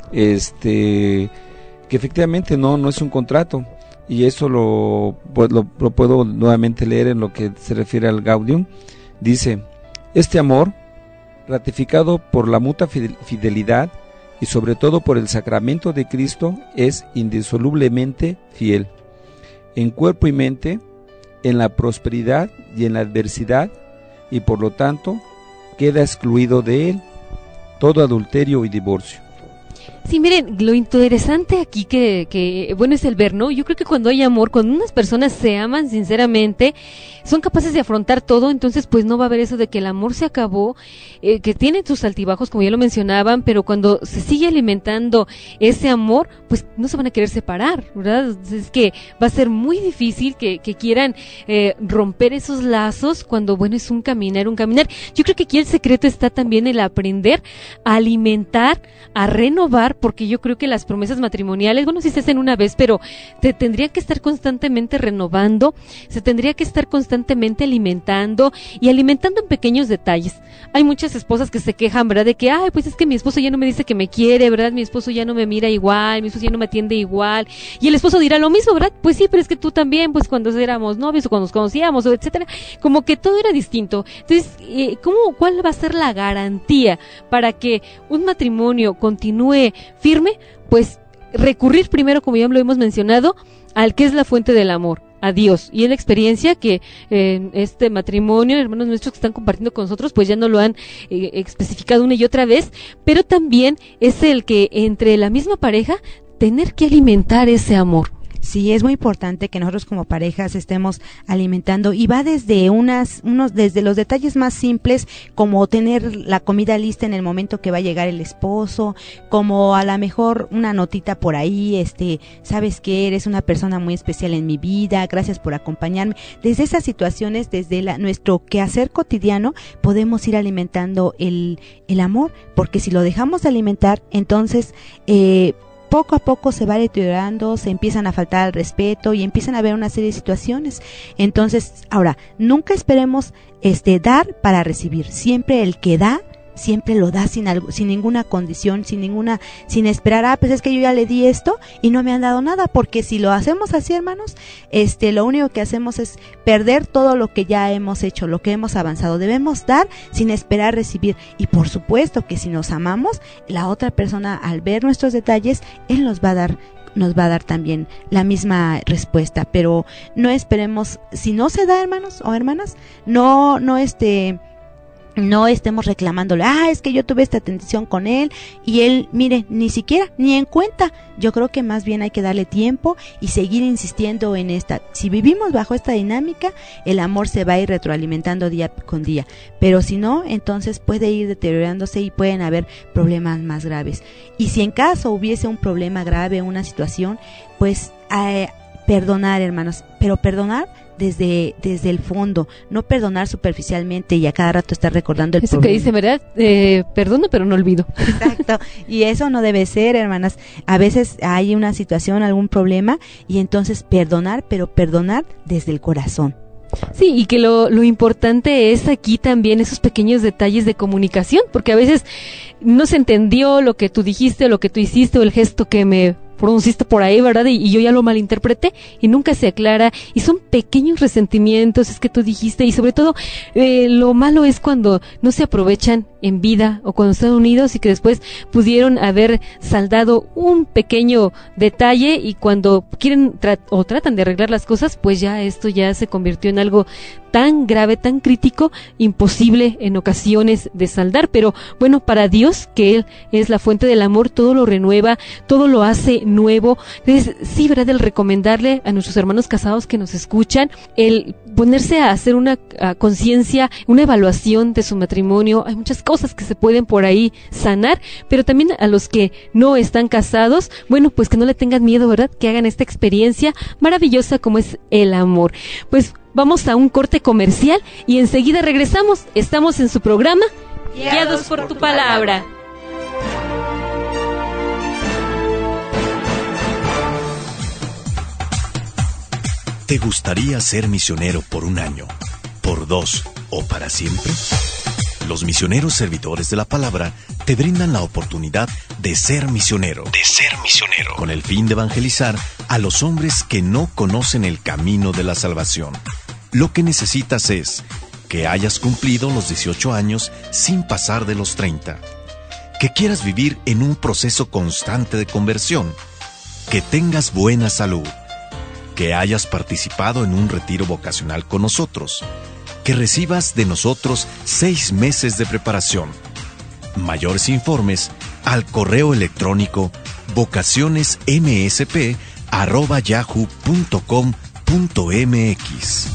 Speaker 3: este, que efectivamente no, no es un contrato. Y eso lo, pues, lo, lo puedo nuevamente leer en lo que se refiere al Gaudium. Dice, este amor, ratificado por la mutua fidelidad y sobre todo por el sacramento de Cristo, es indisolublemente fiel, en cuerpo y mente, en la prosperidad y en la adversidad, y por lo tanto queda excluido de él todo adulterio y divorcio.
Speaker 1: Sí, miren, lo interesante aquí que, que, bueno, es el ver, ¿no? Yo creo que cuando hay amor, cuando unas personas se aman sinceramente, son capaces de afrontar todo, entonces pues no va a haber eso de que el amor se acabó, eh, que tiene sus altibajos, como ya lo mencionaban, pero cuando se sigue alimentando ese amor, pues no se van a querer separar, ¿verdad? Es que va a ser muy difícil que, que quieran eh, romper esos lazos cuando, bueno, es un caminar, un caminar. Yo creo que aquí el secreto está también en el aprender a alimentar, a renovar renovar, porque yo creo que las promesas matrimoniales, bueno, sí se hacen una vez, pero te tendría que estar constantemente renovando, se tendría que estar constantemente alimentando y alimentando en pequeños detalles. Hay muchas esposas que se quejan, ¿verdad? De que, ay, pues es que mi esposo ya no me dice que me quiere, ¿verdad? Mi esposo ya no me mira igual, mi esposo ya no me atiende igual. Y el esposo dirá lo mismo, ¿verdad? Pues sí, pero es que tú también, pues cuando éramos novios o cuando nos conocíamos, o etcétera, como que todo era distinto. Entonces, eh, ¿cómo, cuál va a ser la garantía para que un matrimonio continúe firme? Pues recurrir primero, como ya lo hemos mencionado, al que es la fuente del amor, a Dios. Y en la experiencia que eh, este matrimonio, hermanos nuestros que están compartiendo con nosotros, pues ya no lo han eh, especificado una y otra vez, pero también es el que entre la misma pareja tener que alimentar ese amor.
Speaker 4: Sí, es muy importante que nosotros como parejas estemos alimentando, y va desde unas, unos, desde los detalles más simples, como tener la comida lista en el momento que va a llegar el esposo, como a lo mejor una notita por ahí, este, sabes que eres una persona muy especial en mi vida, gracias por acompañarme. Desde esas situaciones, desde la, nuestro quehacer cotidiano, podemos ir alimentando el, el amor, porque si lo dejamos de alimentar, entonces, eh, poco a poco se va deteriorando, se empiezan a faltar al respeto y empiezan a haber una serie de situaciones. Entonces, ahora, nunca esperemos este dar para recibir. Siempre el que da, siempre lo da sin algo, sin ninguna condición, sin ninguna, sin esperar, ah, pues es que yo ya le di esto y no me han dado nada, porque si lo hacemos así, hermanos, este, lo único que hacemos es perder todo lo que ya hemos hecho, lo que hemos avanzado. Debemos dar sin esperar recibir, y por supuesto que si nos amamos, la otra persona, al ver nuestros detalles, él nos va a dar nos va a dar también la misma respuesta. Pero no esperemos, si no se da, hermanos o hermanas, no, no este no estemos reclamándole, ah, es que yo tuve esta atención con él y él, mire, ni siquiera, ni en cuenta. Yo creo que más bien hay que darle tiempo y seguir insistiendo en esta. Si vivimos bajo esta dinámica, el amor se va a ir retroalimentando día con día, pero si no, entonces puede ir deteriorándose y pueden haber problemas más graves. Y si en caso hubiese un problema grave, una situación, pues eh, perdonar, hermanos, pero perdonar desde desde el fondo, no perdonar superficialmente y a cada rato estar recordando el
Speaker 1: eso
Speaker 4: problema.
Speaker 1: Que dice, ¿verdad? Eh, perdono pero no olvido.
Speaker 4: Exacto, y eso no debe ser, hermanas. A veces hay una situación, algún problema, y entonces perdonar, pero perdonar desde el corazón.
Speaker 1: Sí, y que lo, lo importante es aquí también esos pequeños detalles de comunicación, porque a veces no se entendió lo que tú dijiste, o lo que tú hiciste, o el gesto que me pronunciaste por ahí, ¿verdad? Y, y yo ya lo malinterpreté y nunca se aclara, y son pequeños resentimientos, es que tú dijiste, y sobre todo eh, lo malo es cuando no se aprovechan en vida o cuando están unidos y que después pudieron haber saldado un pequeño detalle, y cuando quieren tra- o tratan de arreglar las cosas, pues ya esto ya se convirtió en algo tan grave, tan crítico, imposible en ocasiones de saldar. Pero bueno, para Dios, que Él es la fuente del amor, todo lo renueva, todo lo hace nuevo. Entonces, sí, ¿verdad? El recomendarle a nuestros hermanos casados que nos escuchan, el ponerse a hacer una conciencia, una evaluación de su matrimonio. Hay muchas cosas que se pueden por ahí sanar, pero también a los que no están casados, bueno, pues que no le tengan miedo, ¿verdad? Que hagan esta experiencia maravillosa como es el amor. Pues vamos a un corte comercial y enseguida regresamos. Estamos en su programa Guiados por tu palabra.
Speaker 6: ¿Te gustaría ser misionero por un año, por dos o para siempre? Los misioneros servidores de la palabra te brindan la oportunidad de ser misionero, de ser misionero, con el fin de evangelizar a los hombres que no conocen el camino de la salvación. Lo que necesitas es que hayas cumplido los dieciocho años sin pasar de los treinta, que quieras vivir en un proceso constante de conversión, que tengas buena salud, que hayas participado en un retiro vocacional con nosotros, que recibas de nosotros seis meses de preparación. Mayores informes al correo electrónico vocacionesmsp arroba yahoo punto com punto mx.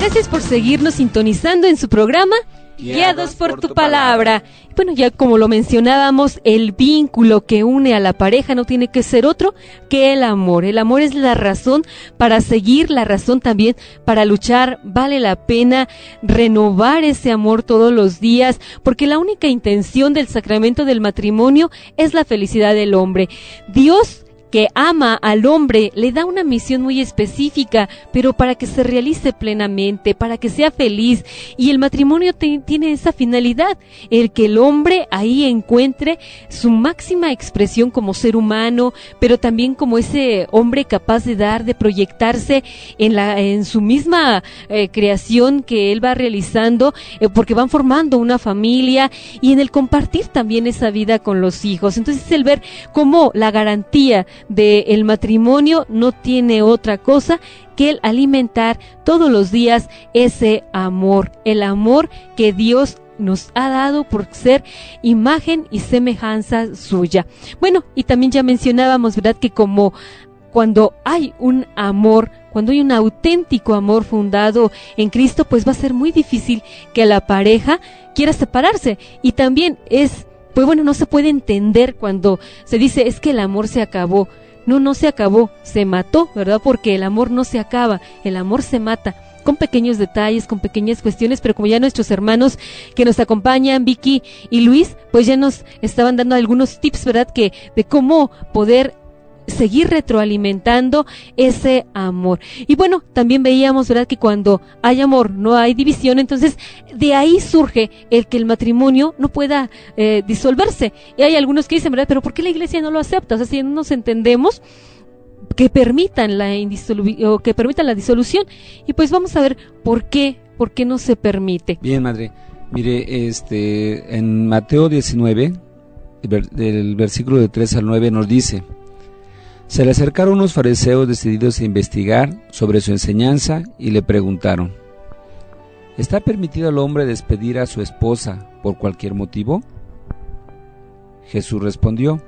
Speaker 1: Gracias por seguirnos sintonizando en su programa Guiados por tu palabra. Bueno, ya como lo mencionábamos, el vínculo que une a la pareja no tiene que ser otro que el amor. El amor es la razón para seguir, la razón también para luchar. Vale la pena renovar ese amor todos los días, porque la única intención del sacramento del matrimonio es la felicidad del hombre. Dios, que ama al hombre, le da una misión muy específica, pero para que se realice plenamente, para que sea feliz, y el matrimonio te, tiene esa finalidad, el que el hombre ahí encuentre su máxima expresión como ser humano, pero también como ese hombre capaz de dar, de proyectarse en la en su misma eh, creación que él va realizando, eh, porque van formando una familia, y en el compartir también esa vida con los hijos. Entonces es el ver cómo la garantía del matrimonio no tiene otra cosa que el alimentar todos los días ese amor, el amor que Dios nos ha dado por ser imagen y semejanza suya. Bueno, y también ya mencionábamos, ¿verdad?, que como cuando hay un amor, cuando hay un auténtico amor fundado en Cristo, pues va a ser muy difícil que la pareja quiera separarse. Y también es Pues bueno, no se puede entender cuando se dice es que el amor se acabó. No, no se acabó, se mató, ¿verdad? Porque el amor no se acaba, el amor se mata, con pequeños detalles, con pequeñas cuestiones, pero como ya nuestros hermanos que nos acompañan, Vicky y Luis, pues ya nos estaban dando algunos tips, ¿verdad? Que de cómo poder seguir retroalimentando ese amor. Y bueno, también veíamos, ¿verdad?, que cuando hay amor no hay división. Entonces de ahí surge el que el matrimonio no pueda eh, disolverse. Y hay algunos que dicen, ¿verdad?, pero ¿por qué la iglesia no lo acepta? O sea, si no nos entendemos, que permitan la indisolu- o que permitan la disolución. Y pues vamos a ver por qué, por qué no se permite.
Speaker 3: Bien, madre. Mire, este, en Mateo diecinueve, del versículo de tres al nueve nos dice: se le acercaron unos fariseos decididos a investigar sobre su enseñanza y le preguntaron: ¿está permitido al hombre despedir a su esposa por cualquier motivo? Jesús respondió: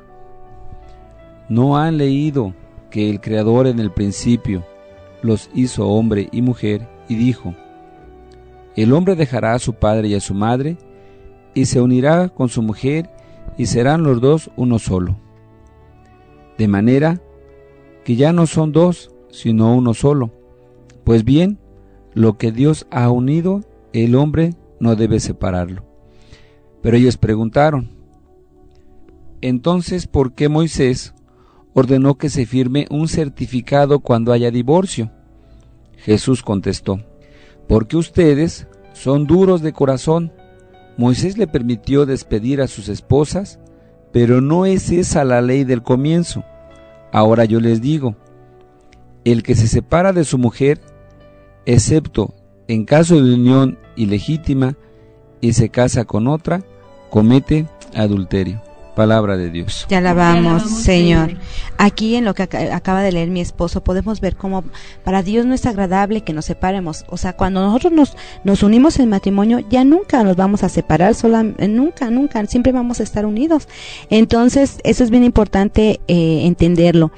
Speaker 3: ¿no han leído que el Creador en el principio los hizo hombre y mujer y dijo: el hombre dejará a su padre y a su madre y se unirá con su mujer y serán los dos uno solo? De manera que ya no son dos, sino uno solo. Pues bien, lo que Dios ha unido, el hombre no debe separarlo. Pero ellos preguntaron: entonces, ¿por qué Moisés ordenó que se firme un certificado cuando haya divorcio? Jesús contestó: porque ustedes son duros de corazón. Moisés le permitió despedir a sus esposas, pero no es esa la ley del comienzo. Ahora yo les digo, el que se separa de su mujer, excepto en caso de unión ilegítima, y se casa con otra, comete adulterio. Palabra de Dios.
Speaker 4: Te alabamos, Señor. Aquí en lo que ac- acaba de leer mi esposo podemos ver cómo para Dios no es agradable que nos separemos. O sea, cuando nosotros nos, nos unimos en matrimonio, ya nunca nos vamos a separar, sola, nunca, nunca, siempre vamos a estar unidos. Entonces, eso es bien importante eh, entenderlo.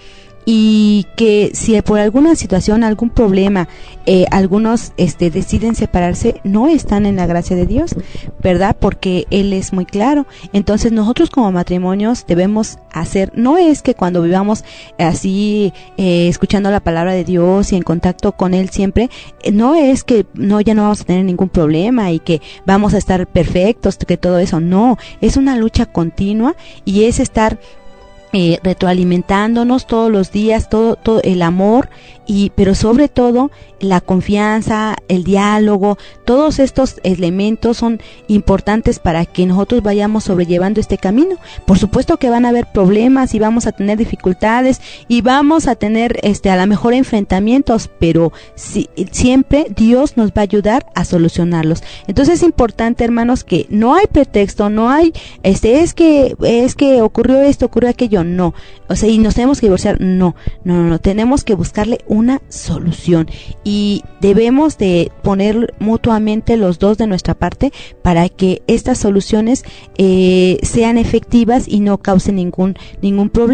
Speaker 4: Y que si por alguna situación, algún problema, eh, algunos este, deciden separarse, no están en la gracia de Dios, ¿verdad? Porque Él es muy claro. Entonces nosotros como matrimonios debemos hacer, no es que cuando vivamos así, eh, escuchando la palabra de Dios y en contacto con Él siempre, eh, no es que no ya no vamos a tener ningún problema y que vamos a estar perfectos, que todo eso, no, es una lucha continua y es estar Eh, retroalimentándonos todos los días, todo, todo el amor, y pero sobre todo la confianza, el diálogo, todos estos elementos son importantes para que nosotros vayamos sobrellevando este camino. Por supuesto que van a haber problemas y vamos a tener dificultades y vamos a tener este a lo mejor enfrentamientos, pero si, siempre Dios nos va a ayudar a solucionarlos. Entonces es importante, hermanos, que no hay pretexto, no hay este es que es que ocurrió esto, ocurrió aquello, no. O sea, y nos tenemos que divorciar, no. No, no, no, tenemos que buscarle una solución y debemos de poner mutuamente los dos de nuestra parte para que estas soluciones eh, sean efectivas y no causen ningún ningún problema.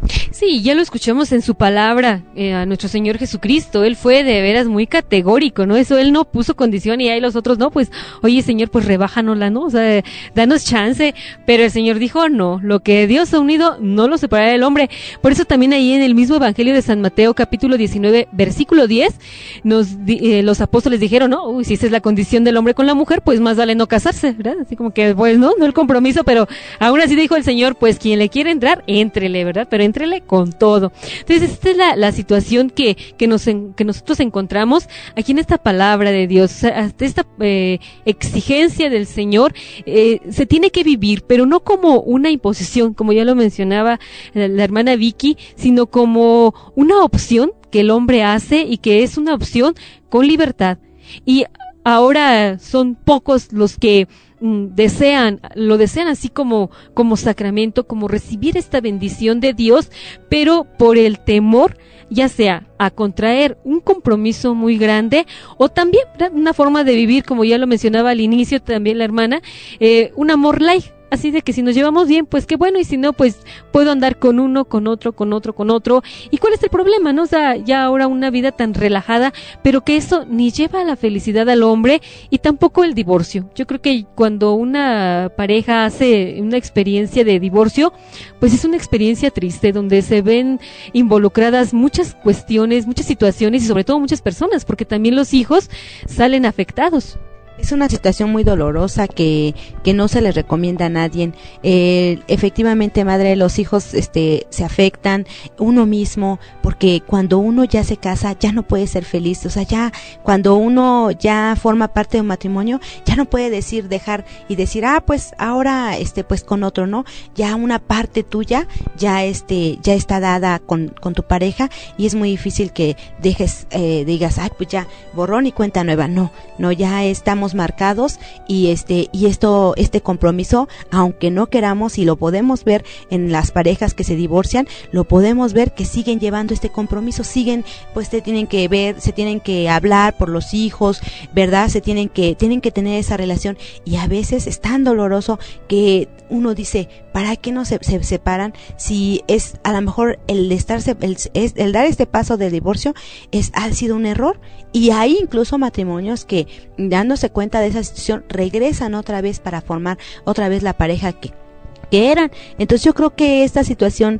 Speaker 1: Sí, ya lo escuchamos en su palabra, eh, a nuestro Señor Jesucristo. Él fue de veras muy categórico, ¿no? Eso él no puso condición y ahí los otros no, pues, oye Señor, pues rebájanosla, ¿no? O sea, danos chance. Pero el Señor dijo, no, lo que Dios ha unido no lo separará el hombre. Por eso también ahí en el mismo Evangelio de San Mateo, capítulo diecinueve, versículo diez, nos eh, los apóstoles dijeron, no, uy, si esa es la condición del hombre con la mujer, pues más vale no casarse, ¿verdad? Así como que, pues, no, no el compromiso, pero aún así dijo el Señor, pues quien le quiere entrar, éntrele, ¿verdad? Pero éntrele con todo. Entonces, esta es la, la situación que, que, nos en, que nosotros encontramos aquí en esta palabra de Dios. O sea, esta eh, exigencia del Señor eh, se tiene que vivir, pero no como una imposición, como ya lo mencionaba la, la hermana Vicky, sino como una opción que el hombre hace y que es una opción con libertad. Y ahora son pocos los que desean, lo desean así como, como sacramento, como recibir esta bendición de Dios, pero por el temor, ya sea a contraer un compromiso muy grande, o también, ¿verdad?, una forma de vivir, como ya lo mencionaba al inicio también la hermana, eh, un amor light. Así de que si nos llevamos bien, pues qué bueno, y si no, pues puedo andar con uno, con otro, con otro, con otro. ¿Y cuál es el problema, no? O sea, ya ahora una vida tan relajada, pero que eso ni lleva a la felicidad al hombre y tampoco el divorcio. Yo creo que cuando una pareja hace una experiencia de divorcio, pues es una experiencia triste, donde se ven involucradas muchas cuestiones, muchas situaciones y sobre todo muchas personas, porque también los hijos salen afectados.
Speaker 4: Es una situación muy dolorosa que, que no se le recomienda a nadie. Eh, efectivamente, madre, los hijos este, se afectan, uno mismo, porque cuando uno ya se casa, ya no puede ser feliz. O sea, ya cuando uno ya forma parte de un matrimonio, ya no puede decir, dejar y decir, ah, pues ahora, este, pues con otro, ¿no? Ya una parte tuya ya, este, ya está dada con, con tu pareja, y es muy difícil que dejes, eh, digas, ay, pues ya, borrón y cuenta nueva. No, no, ya estamos marcados, y este y esto este compromiso, aunque no queramos, y lo podemos ver en las parejas que se divorcian, lo podemos ver que siguen llevando este compromiso, siguen, pues se tienen que ver, se tienen que hablar por los hijos, ¿verdad? Se tienen que tienen que tener esa relación, y a veces es tan doloroso que uno dice, ¿para qué no se, se separan? Si es a lo mejor el estarse el, es, el dar este paso del divorcio es ha sido un error, y hay incluso matrimonios que, dándose cuenta de esa situación, regresan otra vez para formar otra vez la pareja que que eran. Entonces yo creo que esta situación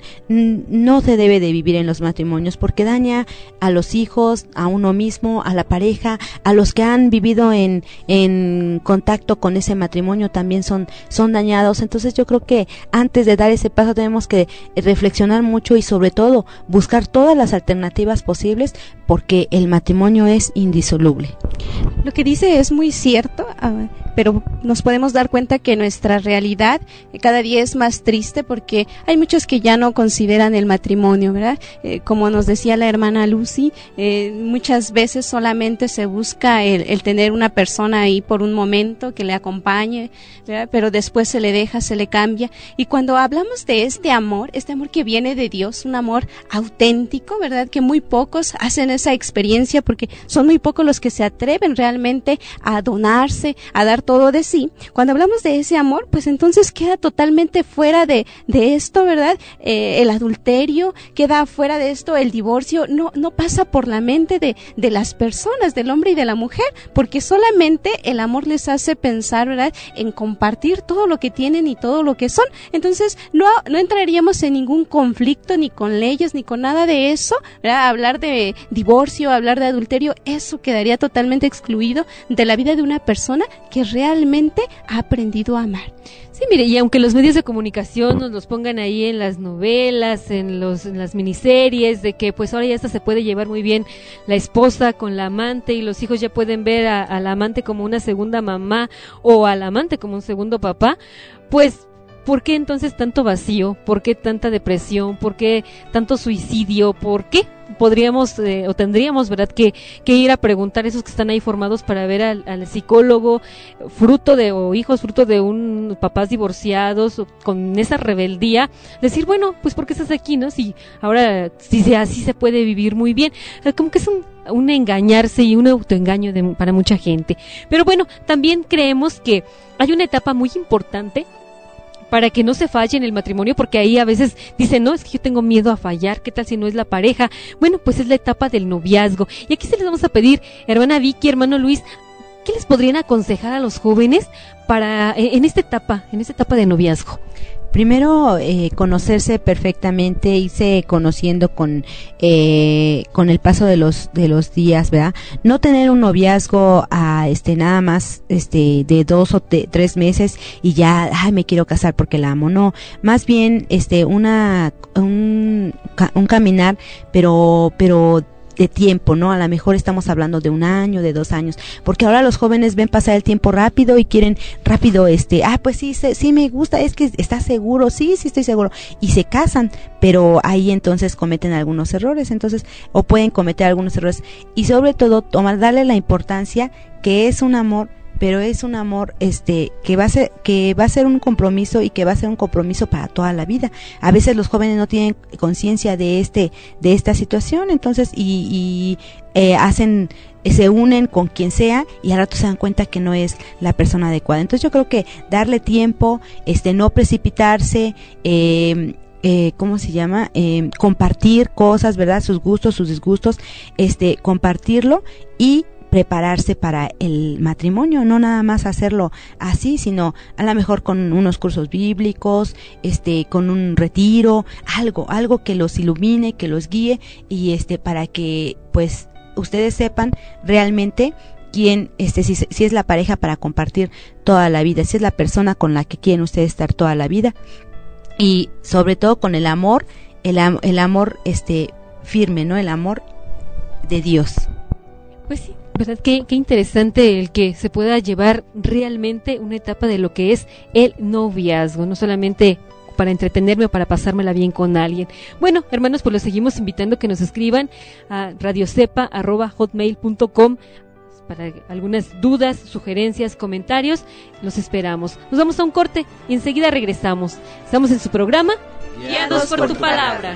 Speaker 4: no se debe de vivir en los matrimonios, porque daña a los hijos, a uno mismo, a la pareja, a los que han vivido en, en contacto con ese matrimonio también son, son dañados. Entonces yo creo que antes de dar ese paso tenemos que reflexionar mucho y sobre todo buscar todas las alternativas posibles, porque el matrimonio es indisoluble.
Speaker 2: Lo que dice es muy cierto, uh, pero nos podemos dar cuenta que nuestra realidad cada día es más triste, porque hay muchos que ya no consideran el matrimonio, ¿verdad? Eh, como nos decía la hermana Lucy, eh, muchas veces solamente se busca el, el tener una persona ahí por un momento que le acompañe, ¿verdad? Pero después se le deja, se le cambia. Y cuando hablamos de este amor, este amor que viene de Dios, un amor auténtico, ¿verdad? Que muy pocos hacen esa experiencia, porque son muy pocos los que se atreven realmente a donarse, a dar todo de sí. Cuando hablamos de ese amor, pues entonces queda totalmente fuera de, de esto, ¿verdad? Eh, el adulterio, queda fuera de esto el divorcio, no, no pasa por la mente de, de las personas, del hombre y de la mujer, porque solamente el amor les hace pensar, ¿verdad?, en compartir todo lo que tienen y todo lo que son. Entonces no, no entraríamos en ningún conflicto, ni con leyes, ni con nada de eso, ¿verdad? Hablar de divorcio, hablar de adulterio, eso quedaría totalmente excluido de la vida de una persona que realmente ha aprendido a amar.
Speaker 1: Sí, mire, y aunque los medios de comunicación nos los pongan ahí en las novelas, en los en las miniseries, de que pues ahora ya hasta se puede llevar muy bien la esposa con la amante, y los hijos ya pueden ver a, a la amante como una segunda mamá, o al amante como un segundo papá, pues ¿por qué entonces tanto vacío? ¿Por qué tanta depresión? ¿Por qué tanto suicidio? ¿Por qué? Podríamos eh, o tendríamos, ¿verdad?, que, que ir a preguntar a esos que están ahí formados para ver al, al psicólogo, fruto de, o hijos fruto de un papás divorciados, o con esa rebeldía, decir, bueno, pues ¿por qué estás aquí, no? Si ahora, si se, así se puede vivir muy bien. Como que es un, un engañarse y un autoengaño de, para mucha gente. Pero bueno, también creemos que hay una etapa muy importante para que no se falle en el matrimonio, porque ahí a veces dicen, no, es que yo tengo miedo a fallar, ¿qué tal si no es la pareja? Bueno, pues es la etapa del noviazgo. Y aquí se les vamos a pedir, hermana Vicky, hermano Luis, ¿qué les podrían aconsejar a los jóvenes para en esta etapa, en esta etapa de noviazgo?
Speaker 4: Primero, eh, conocerse perfectamente, irse conociendo con eh, con el paso de los de los días, ¿verdad? No tener un noviazgo a este nada más este de dos o te, tres meses y ya, ay, me quiero casar porque la amo. No, más bien este una un un caminar, pero pero de tiempo, ¿no? A lo mejor estamos hablando de un año, de dos años, porque ahora los jóvenes ven pasar el tiempo rápido y quieren rápido, este, ah, pues sí, sí, sí me gusta, es que está seguro, sí, sí estoy seguro, y se casan, pero ahí entonces cometen algunos errores, entonces, o pueden cometer algunos errores, y sobre todo, tomar, darle la importancia que es un amor, pero es un amor este que va a ser que va a ser un compromiso y que va a ser un compromiso para toda la vida. A veces los jóvenes no tienen conciencia de este de esta situación, entonces y, y eh, hacen se unen con quien sea y al rato se dan cuenta que no es la persona adecuada. Entonces yo creo que darle tiempo, este no precipitarse, eh, Eh, ¿cómo se llama? Eh, compartir cosas, ¿verdad? Sus gustos, sus disgustos, este, compartirlo y prepararse para el matrimonio, no nada más hacerlo así, sino a lo mejor con unos cursos bíblicos, este, con un retiro, algo, algo que los ilumine, que los guíe y este, para que pues ustedes sepan realmente quién, este, si, si es la pareja para compartir toda la vida, si es la persona con la que quieren ustedes estar toda la vida y sobre todo con el amor, el, el amor, este, firme, ¿no? El amor de Dios.
Speaker 1: Pues sí. ¿Verdad? Qué, qué interesante el que se pueda llevar realmente una etapa de lo que es el noviazgo, no solamente para entretenerme o para pasármela bien con alguien. Bueno, hermanos, pues los seguimos invitando que nos escriban a radiocepa arroba hotmail punto com para algunas dudas, sugerencias, comentarios. Los esperamos. Nos vamos a un corte y enseguida regresamos. Estamos en su programa Guiados por tu palabra.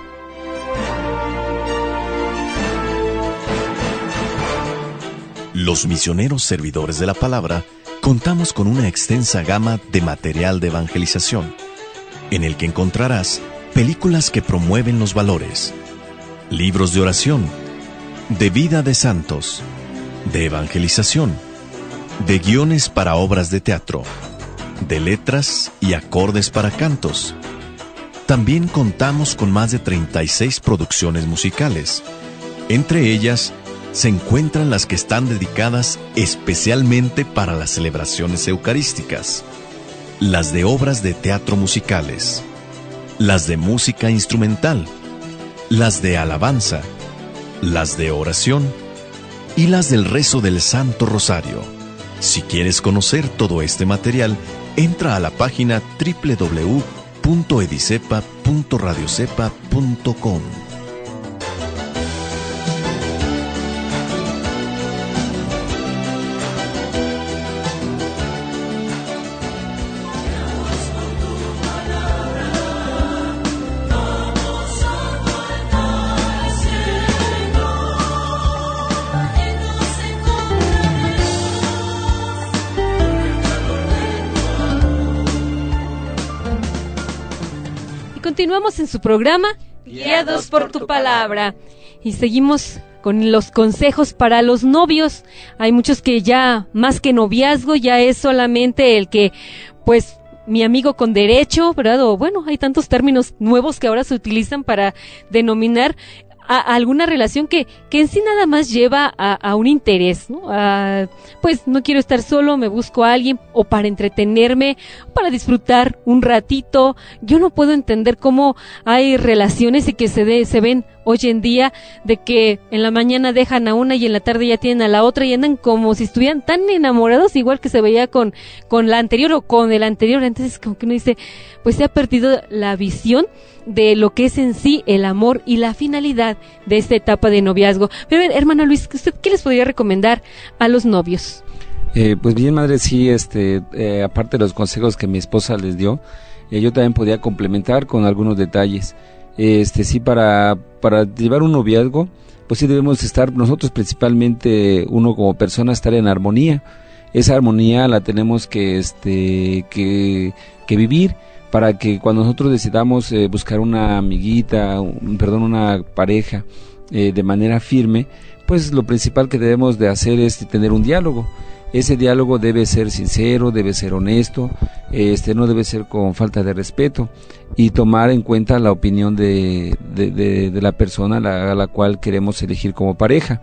Speaker 6: Los misioneros servidores de la palabra contamos con una extensa gama de material de evangelización, en el que encontrarás películas que promueven los valores, libros de oración, de vida de santos, de evangelización, de guiones para obras de teatro, de letras y acordes para cantos. También contamos con más de treinta y seis producciones musicales, entre ellas se encuentran las que están dedicadas especialmente para las celebraciones eucarísticas, las de obras de teatro musicales, las de música instrumental, las de alabanza, las de oración y las del rezo del Santo Rosario. Si quieres conocer todo este material, entra a la página doble u doble u doble u punto edicepa punto radiocepa punto com.
Speaker 1: Continuamos en su programa Guiados por tu palabra y seguimos con los consejos para los novios. Hay muchos que ya más que noviazgo ya es solamente el que pues mi amigo con derecho, ¿verdad? O bueno, hay tantos términos nuevos que ahora se utilizan para denominar a, a alguna relación que, que en sí nada más lleva a, a un interés, ¿no? A, pues no quiero estar solo, me busco a alguien o para entretenerme, para disfrutar un ratito. Yo no puedo entender cómo hay relaciones y que se de, se ven hoy en día de que en la mañana dejan a una y en la tarde ya tienen a la otra y andan como si estuvieran tan enamorados, igual que se veía con, con la anterior o con el anterior. Entonces como que uno dice, pues se ha perdido la visión de lo que es en sí el amor y la finalidad de esta etapa de noviazgo. Pero a ver, hermano Luis, ¿usted qué les podría recomendar a los novios?
Speaker 3: Eh, pues bien, madre, sí, este, eh, aparte de los consejos que mi esposa les dio, eh, yo también podía complementar con algunos detalles. Este, sí, para, para llevar un noviazgo, pues sí debemos estar nosotros principalmente, uno como persona, estar en armonía. esa armonía la tenemos que, este, que, que vivir, para que cuando nosotros decidamos eh, buscar una amiguita, un, perdón, una pareja eh, de manera firme, pues lo principal que debemos de hacer es tener un diálogo. Ese diálogo debe ser sincero, debe ser honesto, este no debe ser con falta de respeto, y tomar en cuenta la opinión de, de, de, de la persona a la, a la cual queremos elegir como pareja.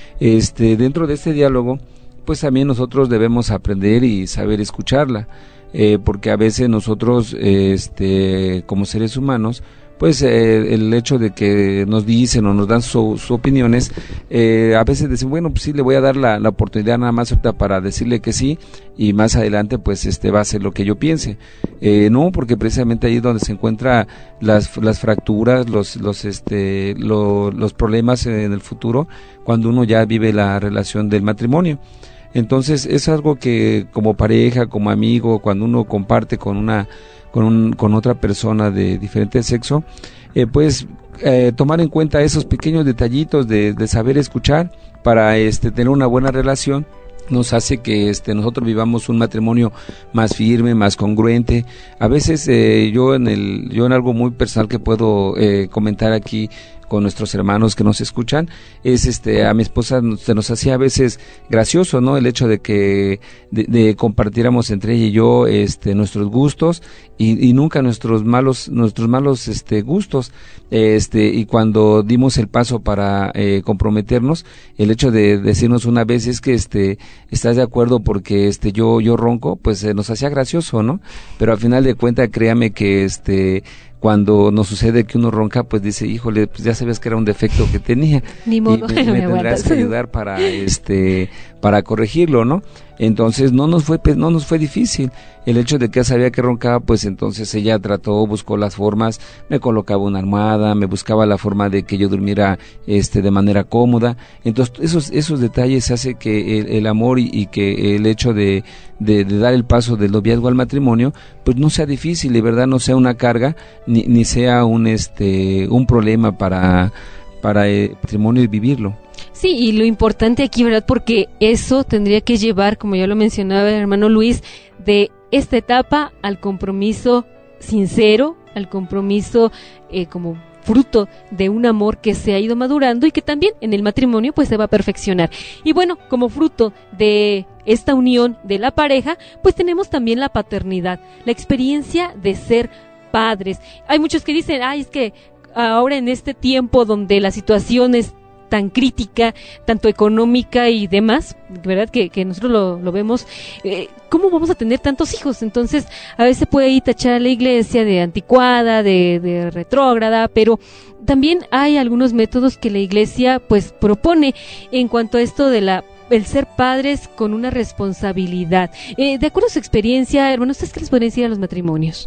Speaker 3: Este, dentro de este diálogo, pues también nosotros debemos aprender y saber escucharla. Eh, porque a veces nosotros, eh, este, como seres humanos, pues eh, el hecho de que nos dicen o nos dan sus su opiniones, eh, a veces decimos, bueno, pues sí, le voy a dar la, la oportunidad nada más ahorita para decirle que sí, y más adelante pues este va a ser lo que yo piense. Eh, no, porque precisamente ahí es donde se encuentran las, las fracturas, los, los, este, lo, los problemas en el futuro, cuando uno ya vive la relación del matrimonio. Entonces es algo que como pareja, como amigo, cuando uno comparte con una con, un, con otra persona de diferente sexo, eh, pues eh, tomar en cuenta esos pequeños detallitos de, de saber escuchar para este tener una buena relación, nos hace que este nosotros vivamos un matrimonio más firme, más congruente. A veces eh, yo en el yo en algo muy personal que puedo eh, comentar aquí con nuestros hermanos que nos escuchan, es este a mi esposa se nos hacía a veces gracioso, ¿no? El hecho de que de, de compartiéramos entre ella y yo este nuestros gustos y, y nunca nuestros malos nuestros malos este gustos, este y cuando dimos el paso para eh, comprometernos, el hecho de decirnos una vez es que este estás de acuerdo porque este yo yo ronco, pues eh, nos hacía gracioso, ¿no? Pero al final de cuentas créame que este cuando nos sucede que uno ronca, pues dice, híjole, pues ya sabías que era un defecto que tenía.
Speaker 1: Ni modo,
Speaker 3: y me, me, me tendrás que ayudar para este para corregirlo, ¿no? Entonces no nos fue no nos fue difícil. El hecho de que ella sabía que roncaba, pues entonces ella trató, buscó las formas, me colocaba una almohada, me buscaba la forma de que yo durmiera este de manera cómoda. Entonces esos esos detalles hace que el, el amor y, y que el hecho de, de, de dar el paso del noviazgo al matrimonio, pues no sea difícil, de verdad no sea una carga, ni, ni sea un este un problema para, para el matrimonio y vivirlo.
Speaker 1: Sí, y lo importante aquí, ¿verdad? Porque eso tendría que llevar, como ya lo mencionaba el hermano Luis, de esta etapa al compromiso sincero, al compromiso eh, como fruto de un amor que se ha ido madurando y que también en el matrimonio pues se va a perfeccionar. Y bueno, como fruto de esta unión de la pareja, pues tenemos también la paternidad, la experiencia de ser padres. Hay muchos que dicen, ay, es que ahora en este tiempo donde la situación es tan crítica, tanto económica y demás, ¿verdad? Que, que nosotros lo, lo vemos, eh, ¿cómo vamos a tener tantos hijos? Entonces, a veces puede ir tachar a la iglesia de anticuada, de, de retrógrada, pero también hay algunos métodos que la iglesia, pues, propone en cuanto a esto de la el ser padres con una responsabilidad. Eh, de acuerdo a su experiencia, hermanos, ¿ustedes qué les pueden decir a los matrimonios?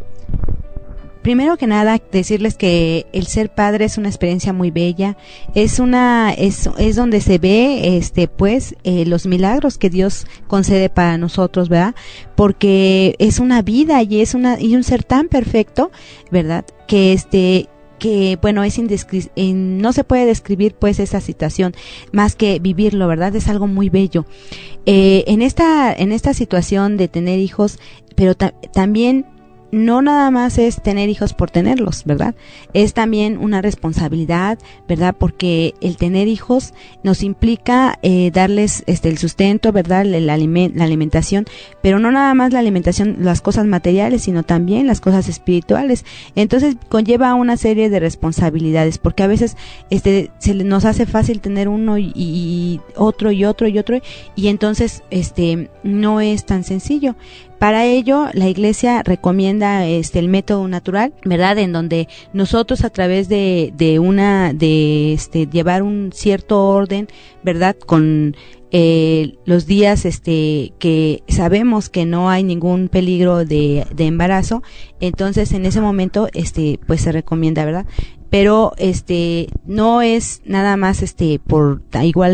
Speaker 4: Primero que nada, decirles que el ser padre es una experiencia muy bella, es una es, es donde se ve este pues eh, los milagros que Dios concede para nosotros, ¿verdad? Porque es una vida y es una y un ser tan perfecto, ¿verdad? Que este que bueno, es indescri- en, no se puede describir pues esa situación más que vivirlo, ¿verdad? Es algo muy bello. Eh, en esta en esta situación de tener hijos, pero ta- también no nada más es tener hijos por tenerlos, ¿verdad? Es también una responsabilidad, ¿verdad? Porque el tener hijos nos implica eh, darles este el sustento, ¿verdad? El aliment, la alimentación, pero no nada más la alimentación, las cosas materiales, sino también las cosas espirituales. Entonces conlleva una serie de responsabilidades, porque a veces este se nos hace fácil tener uno y, y otro y otro y otro, y entonces este no es tan sencillo. Para ello, la Iglesia recomienda este el método natural, ¿verdad? En donde nosotros a través de de una de este llevar un cierto orden, ¿verdad? Con eh, los días este que sabemos que no hay ningún peligro de de embarazo, entonces en ese momento este pues se recomienda, ¿verdad? Pero este no es nada más este por igual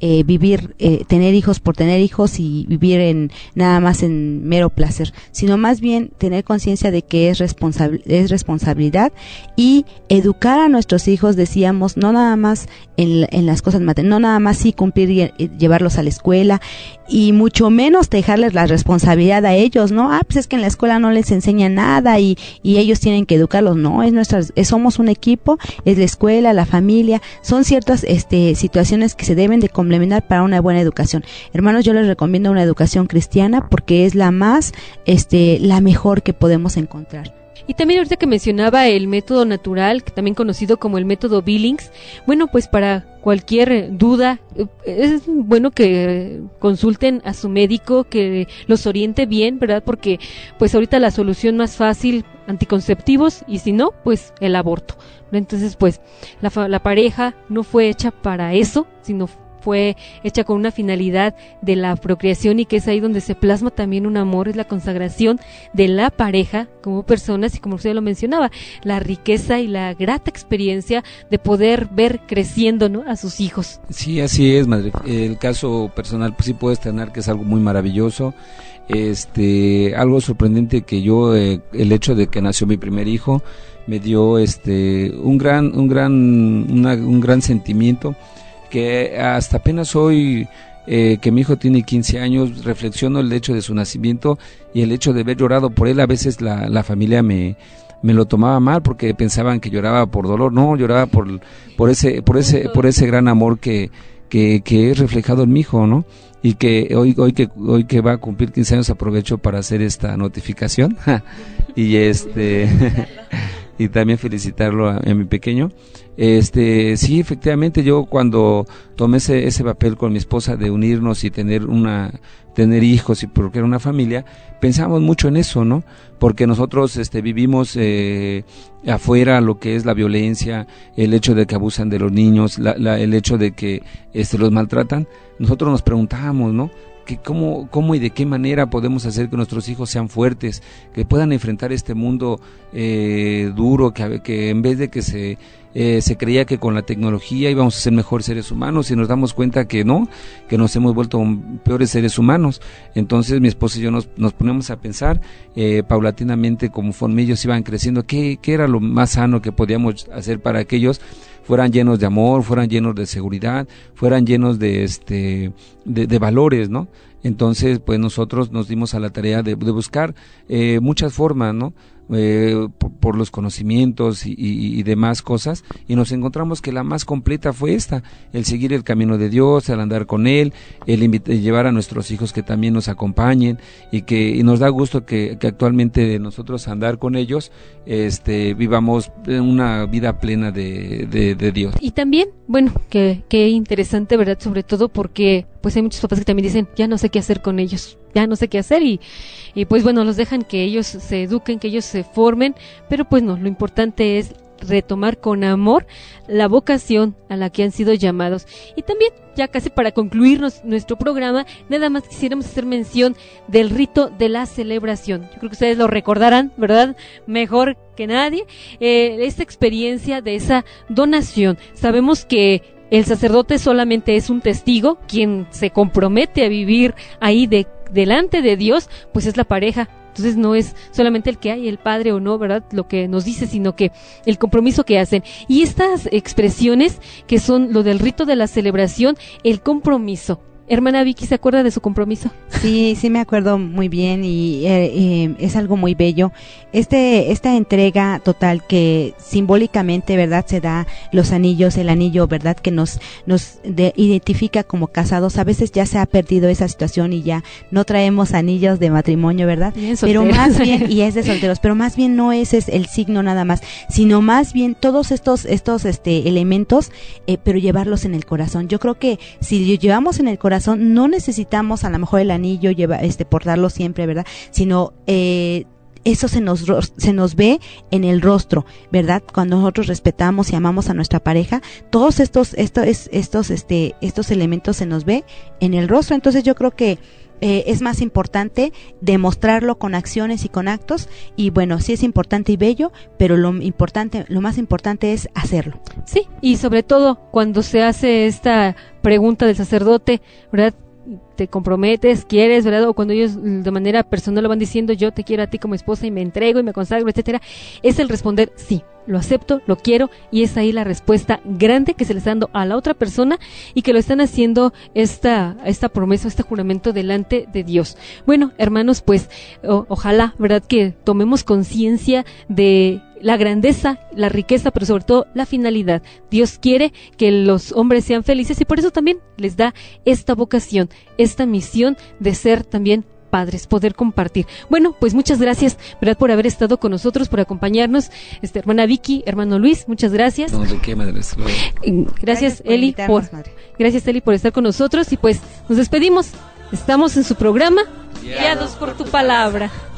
Speaker 4: eh, vivir, eh, tener hijos por tener hijos y vivir en nada más en mero placer, sino más bien tener conciencia de que es responsable, es responsabilidad, y educar a nuestros hijos, decíamos, no nada más en, en las cosas materiales, no nada más sí cumplir y, y llevarlos a la escuela, y mucho menos dejarles la responsabilidad a ellos, ¿no? Ah, pues es que en la escuela no les enseñan nada y, y ellos tienen que educarlos. No, es nuestras, es, somos un equipo, es la escuela, la familia, son ciertas este, situaciones que se deben de complementar para una buena educación. Hermanos, yo les recomiendo una educación cristiana porque es la más, este, la mejor que podemos encontrar.
Speaker 1: Y también ahorita que mencionaba el método natural, que también conocido como el método Billings, bueno, pues para cualquier duda, es bueno que consulten a su médico, que los oriente bien, ¿verdad? Porque pues ahorita la solución más fácil, anticonceptivos, y si no, pues el aborto. Entonces, pues la, la pareja no fue hecha para eso, sino fue hecha con una finalidad de la procreación, y que es ahí donde se plasma también un amor, es la consagración de la pareja como personas, y como usted lo mencionaba, la riqueza y la grata experiencia de poder ver creciendo, ¿no?, a sus hijos.
Speaker 3: Sí, así es, madre. El caso personal, pues sí puedo externar que es algo muy maravilloso. Este, algo sorprendente que yo, eh, el hecho de que nació mi primer hijo, me dio este un gran, un gran, una, un gran sentimiento, que hasta apenas hoy, eh, que mi hijo tiene quince años, reflexiono el hecho de su nacimiento y el hecho de haber llorado por él. A veces la, la familia me, me lo tomaba mal porque pensaban que lloraba por dolor. No, lloraba por, por ese, por ese, por ese gran amor que, que, que es reflejado en mi hijo, ¿no? Y que hoy, hoy que, hoy que va a cumplir quince años, aprovecho para hacer esta notificación y este y también felicitarlo a, a mi pequeño. Este, sí, efectivamente, yo cuando tomé ese, ese papel con mi esposa de unirnos y tener una, tener hijos y porque era una familia, pensamos mucho en eso, ¿no? Porque nosotros, este, vivimos, eh, afuera lo que es la violencia, el hecho de que abusan de los niños, la, la, el hecho de que, este, los maltratan. Nosotros nos preguntábamos, ¿no?, que cómo, cómo y de qué manera podemos hacer que nuestros hijos sean fuertes, que puedan enfrentar este mundo eh, duro, que, que en vez de que se eh, se creía que con la tecnología íbamos a ser mejores seres humanos, y nos damos cuenta que no, que nos hemos vuelto peores seres humanos. Entonces mi esposa y yo nos, nos ponemos a pensar eh, paulatinamente, conforme ellos iban creciendo, qué, qué era lo más sano que podíamos hacer para que ellos fueran llenos de amor, fueran llenos de seguridad, fueran llenos de este de, de valores, ¿no? Entonces, pues nosotros nos dimos a la tarea de, de buscar eh, muchas formas, ¿no? Eh, por, por los conocimientos y, y, y demás cosas, y nos encontramos que la más completa fue esta, el seguir el camino de Dios, el andar con Él, el, invita, el llevar a nuestros hijos que también nos acompañen, y que y nos da gusto que, que actualmente nosotros andar con ellos, este, vivamos una vida plena de, de, de Dios.
Speaker 1: Y también, bueno, que, que interesante, ¿verdad? Sobre todo porque pues hay muchos papás que también dicen, ya no sé qué hacer con ellos, ya no sé qué hacer, y, y pues bueno, los dejan que ellos se eduquen, que ellos se formen, pero pues no, lo importante es retomar con amor la vocación a la que han sido llamados. Y también, ya casi para concluirnos nuestro programa, nada más quisiéramos hacer mención del rito de la celebración. Yo creo que ustedes lo recordarán, ¿verdad?, mejor que nadie, eh, esta experiencia de esa donación. Sabemos que el sacerdote solamente es un testigo, quien se compromete a vivir ahí de, delante de Dios, pues es la pareja. Entonces no es solamente el que hay el padre o no, ¿verdad?, lo que nos dice, sino que el compromiso que hacen. Y estas expresiones que son lo del rito de la celebración, el compromiso. Hermana Vicky, ¿se acuerda de su compromiso?
Speaker 4: Sí, sí me acuerdo muy bien, y eh, eh, es algo muy bello. Este, esta entrega total que simbólicamente, ¿verdad?, se da los anillos, el anillo, ¿verdad?, que nos, nos de, identifica como casados. A veces ya se ha perdido esa situación y ya no traemos anillos de matrimonio, ¿verdad? Pero más bien, y es de solteros, pero más bien no ese es el signo nada más, sino más bien todos estos, estos este, elementos, eh, pero llevarlos en el corazón. Yo creo que si lo llevamos en el corazón, no necesitamos a lo mejor el anillo, lleva, este, portarlo siempre, ¿verdad? Sino eh, eso se nos se nos ve en el rostro, ¿verdad? Cuando nosotros respetamos y amamos a nuestra pareja, todos estos estos estos este estos elementos se nos ve en el rostro. Entonces yo creo que Eh, es más importante demostrarlo con acciones y con actos, y bueno, sí es importante y bello, pero lo importante, lo más importante es hacerlo.
Speaker 1: Sí, y sobre todo cuando se hace esta pregunta del sacerdote, ¿verdad? Te comprometes, quieres, ¿verdad? O cuando ellos de manera personal lo van diciendo, yo te quiero a ti como esposa y me entrego y me consagro, etcétera, es el responder, sí, lo acepto, lo quiero, y es ahí la respuesta grande que se le está dando a la otra persona y que lo están haciendo esta, esta promesa, este juramento delante de Dios. Bueno, hermanos, pues o, ojalá, ¿verdad?, que tomemos conciencia de la grandeza, la riqueza, pero sobre todo la finalidad. Dios quiere que los hombres sean felices y por eso también les da esta vocación, esta misión de ser también padres, poder compartir. Bueno, pues muchas gracias, ¿verdad?, por haber estado con nosotros, por acompañarnos, este, hermana Vicky, hermano Luis, muchas gracias.
Speaker 3: No, ¿de qué, madre?
Speaker 1: Gracias,
Speaker 4: Gracias por
Speaker 1: Eli, por,
Speaker 4: madre.
Speaker 1: gracias, Eli, por estar con nosotros y pues nos despedimos. Estamos en su programa, Guiados por tu palabra.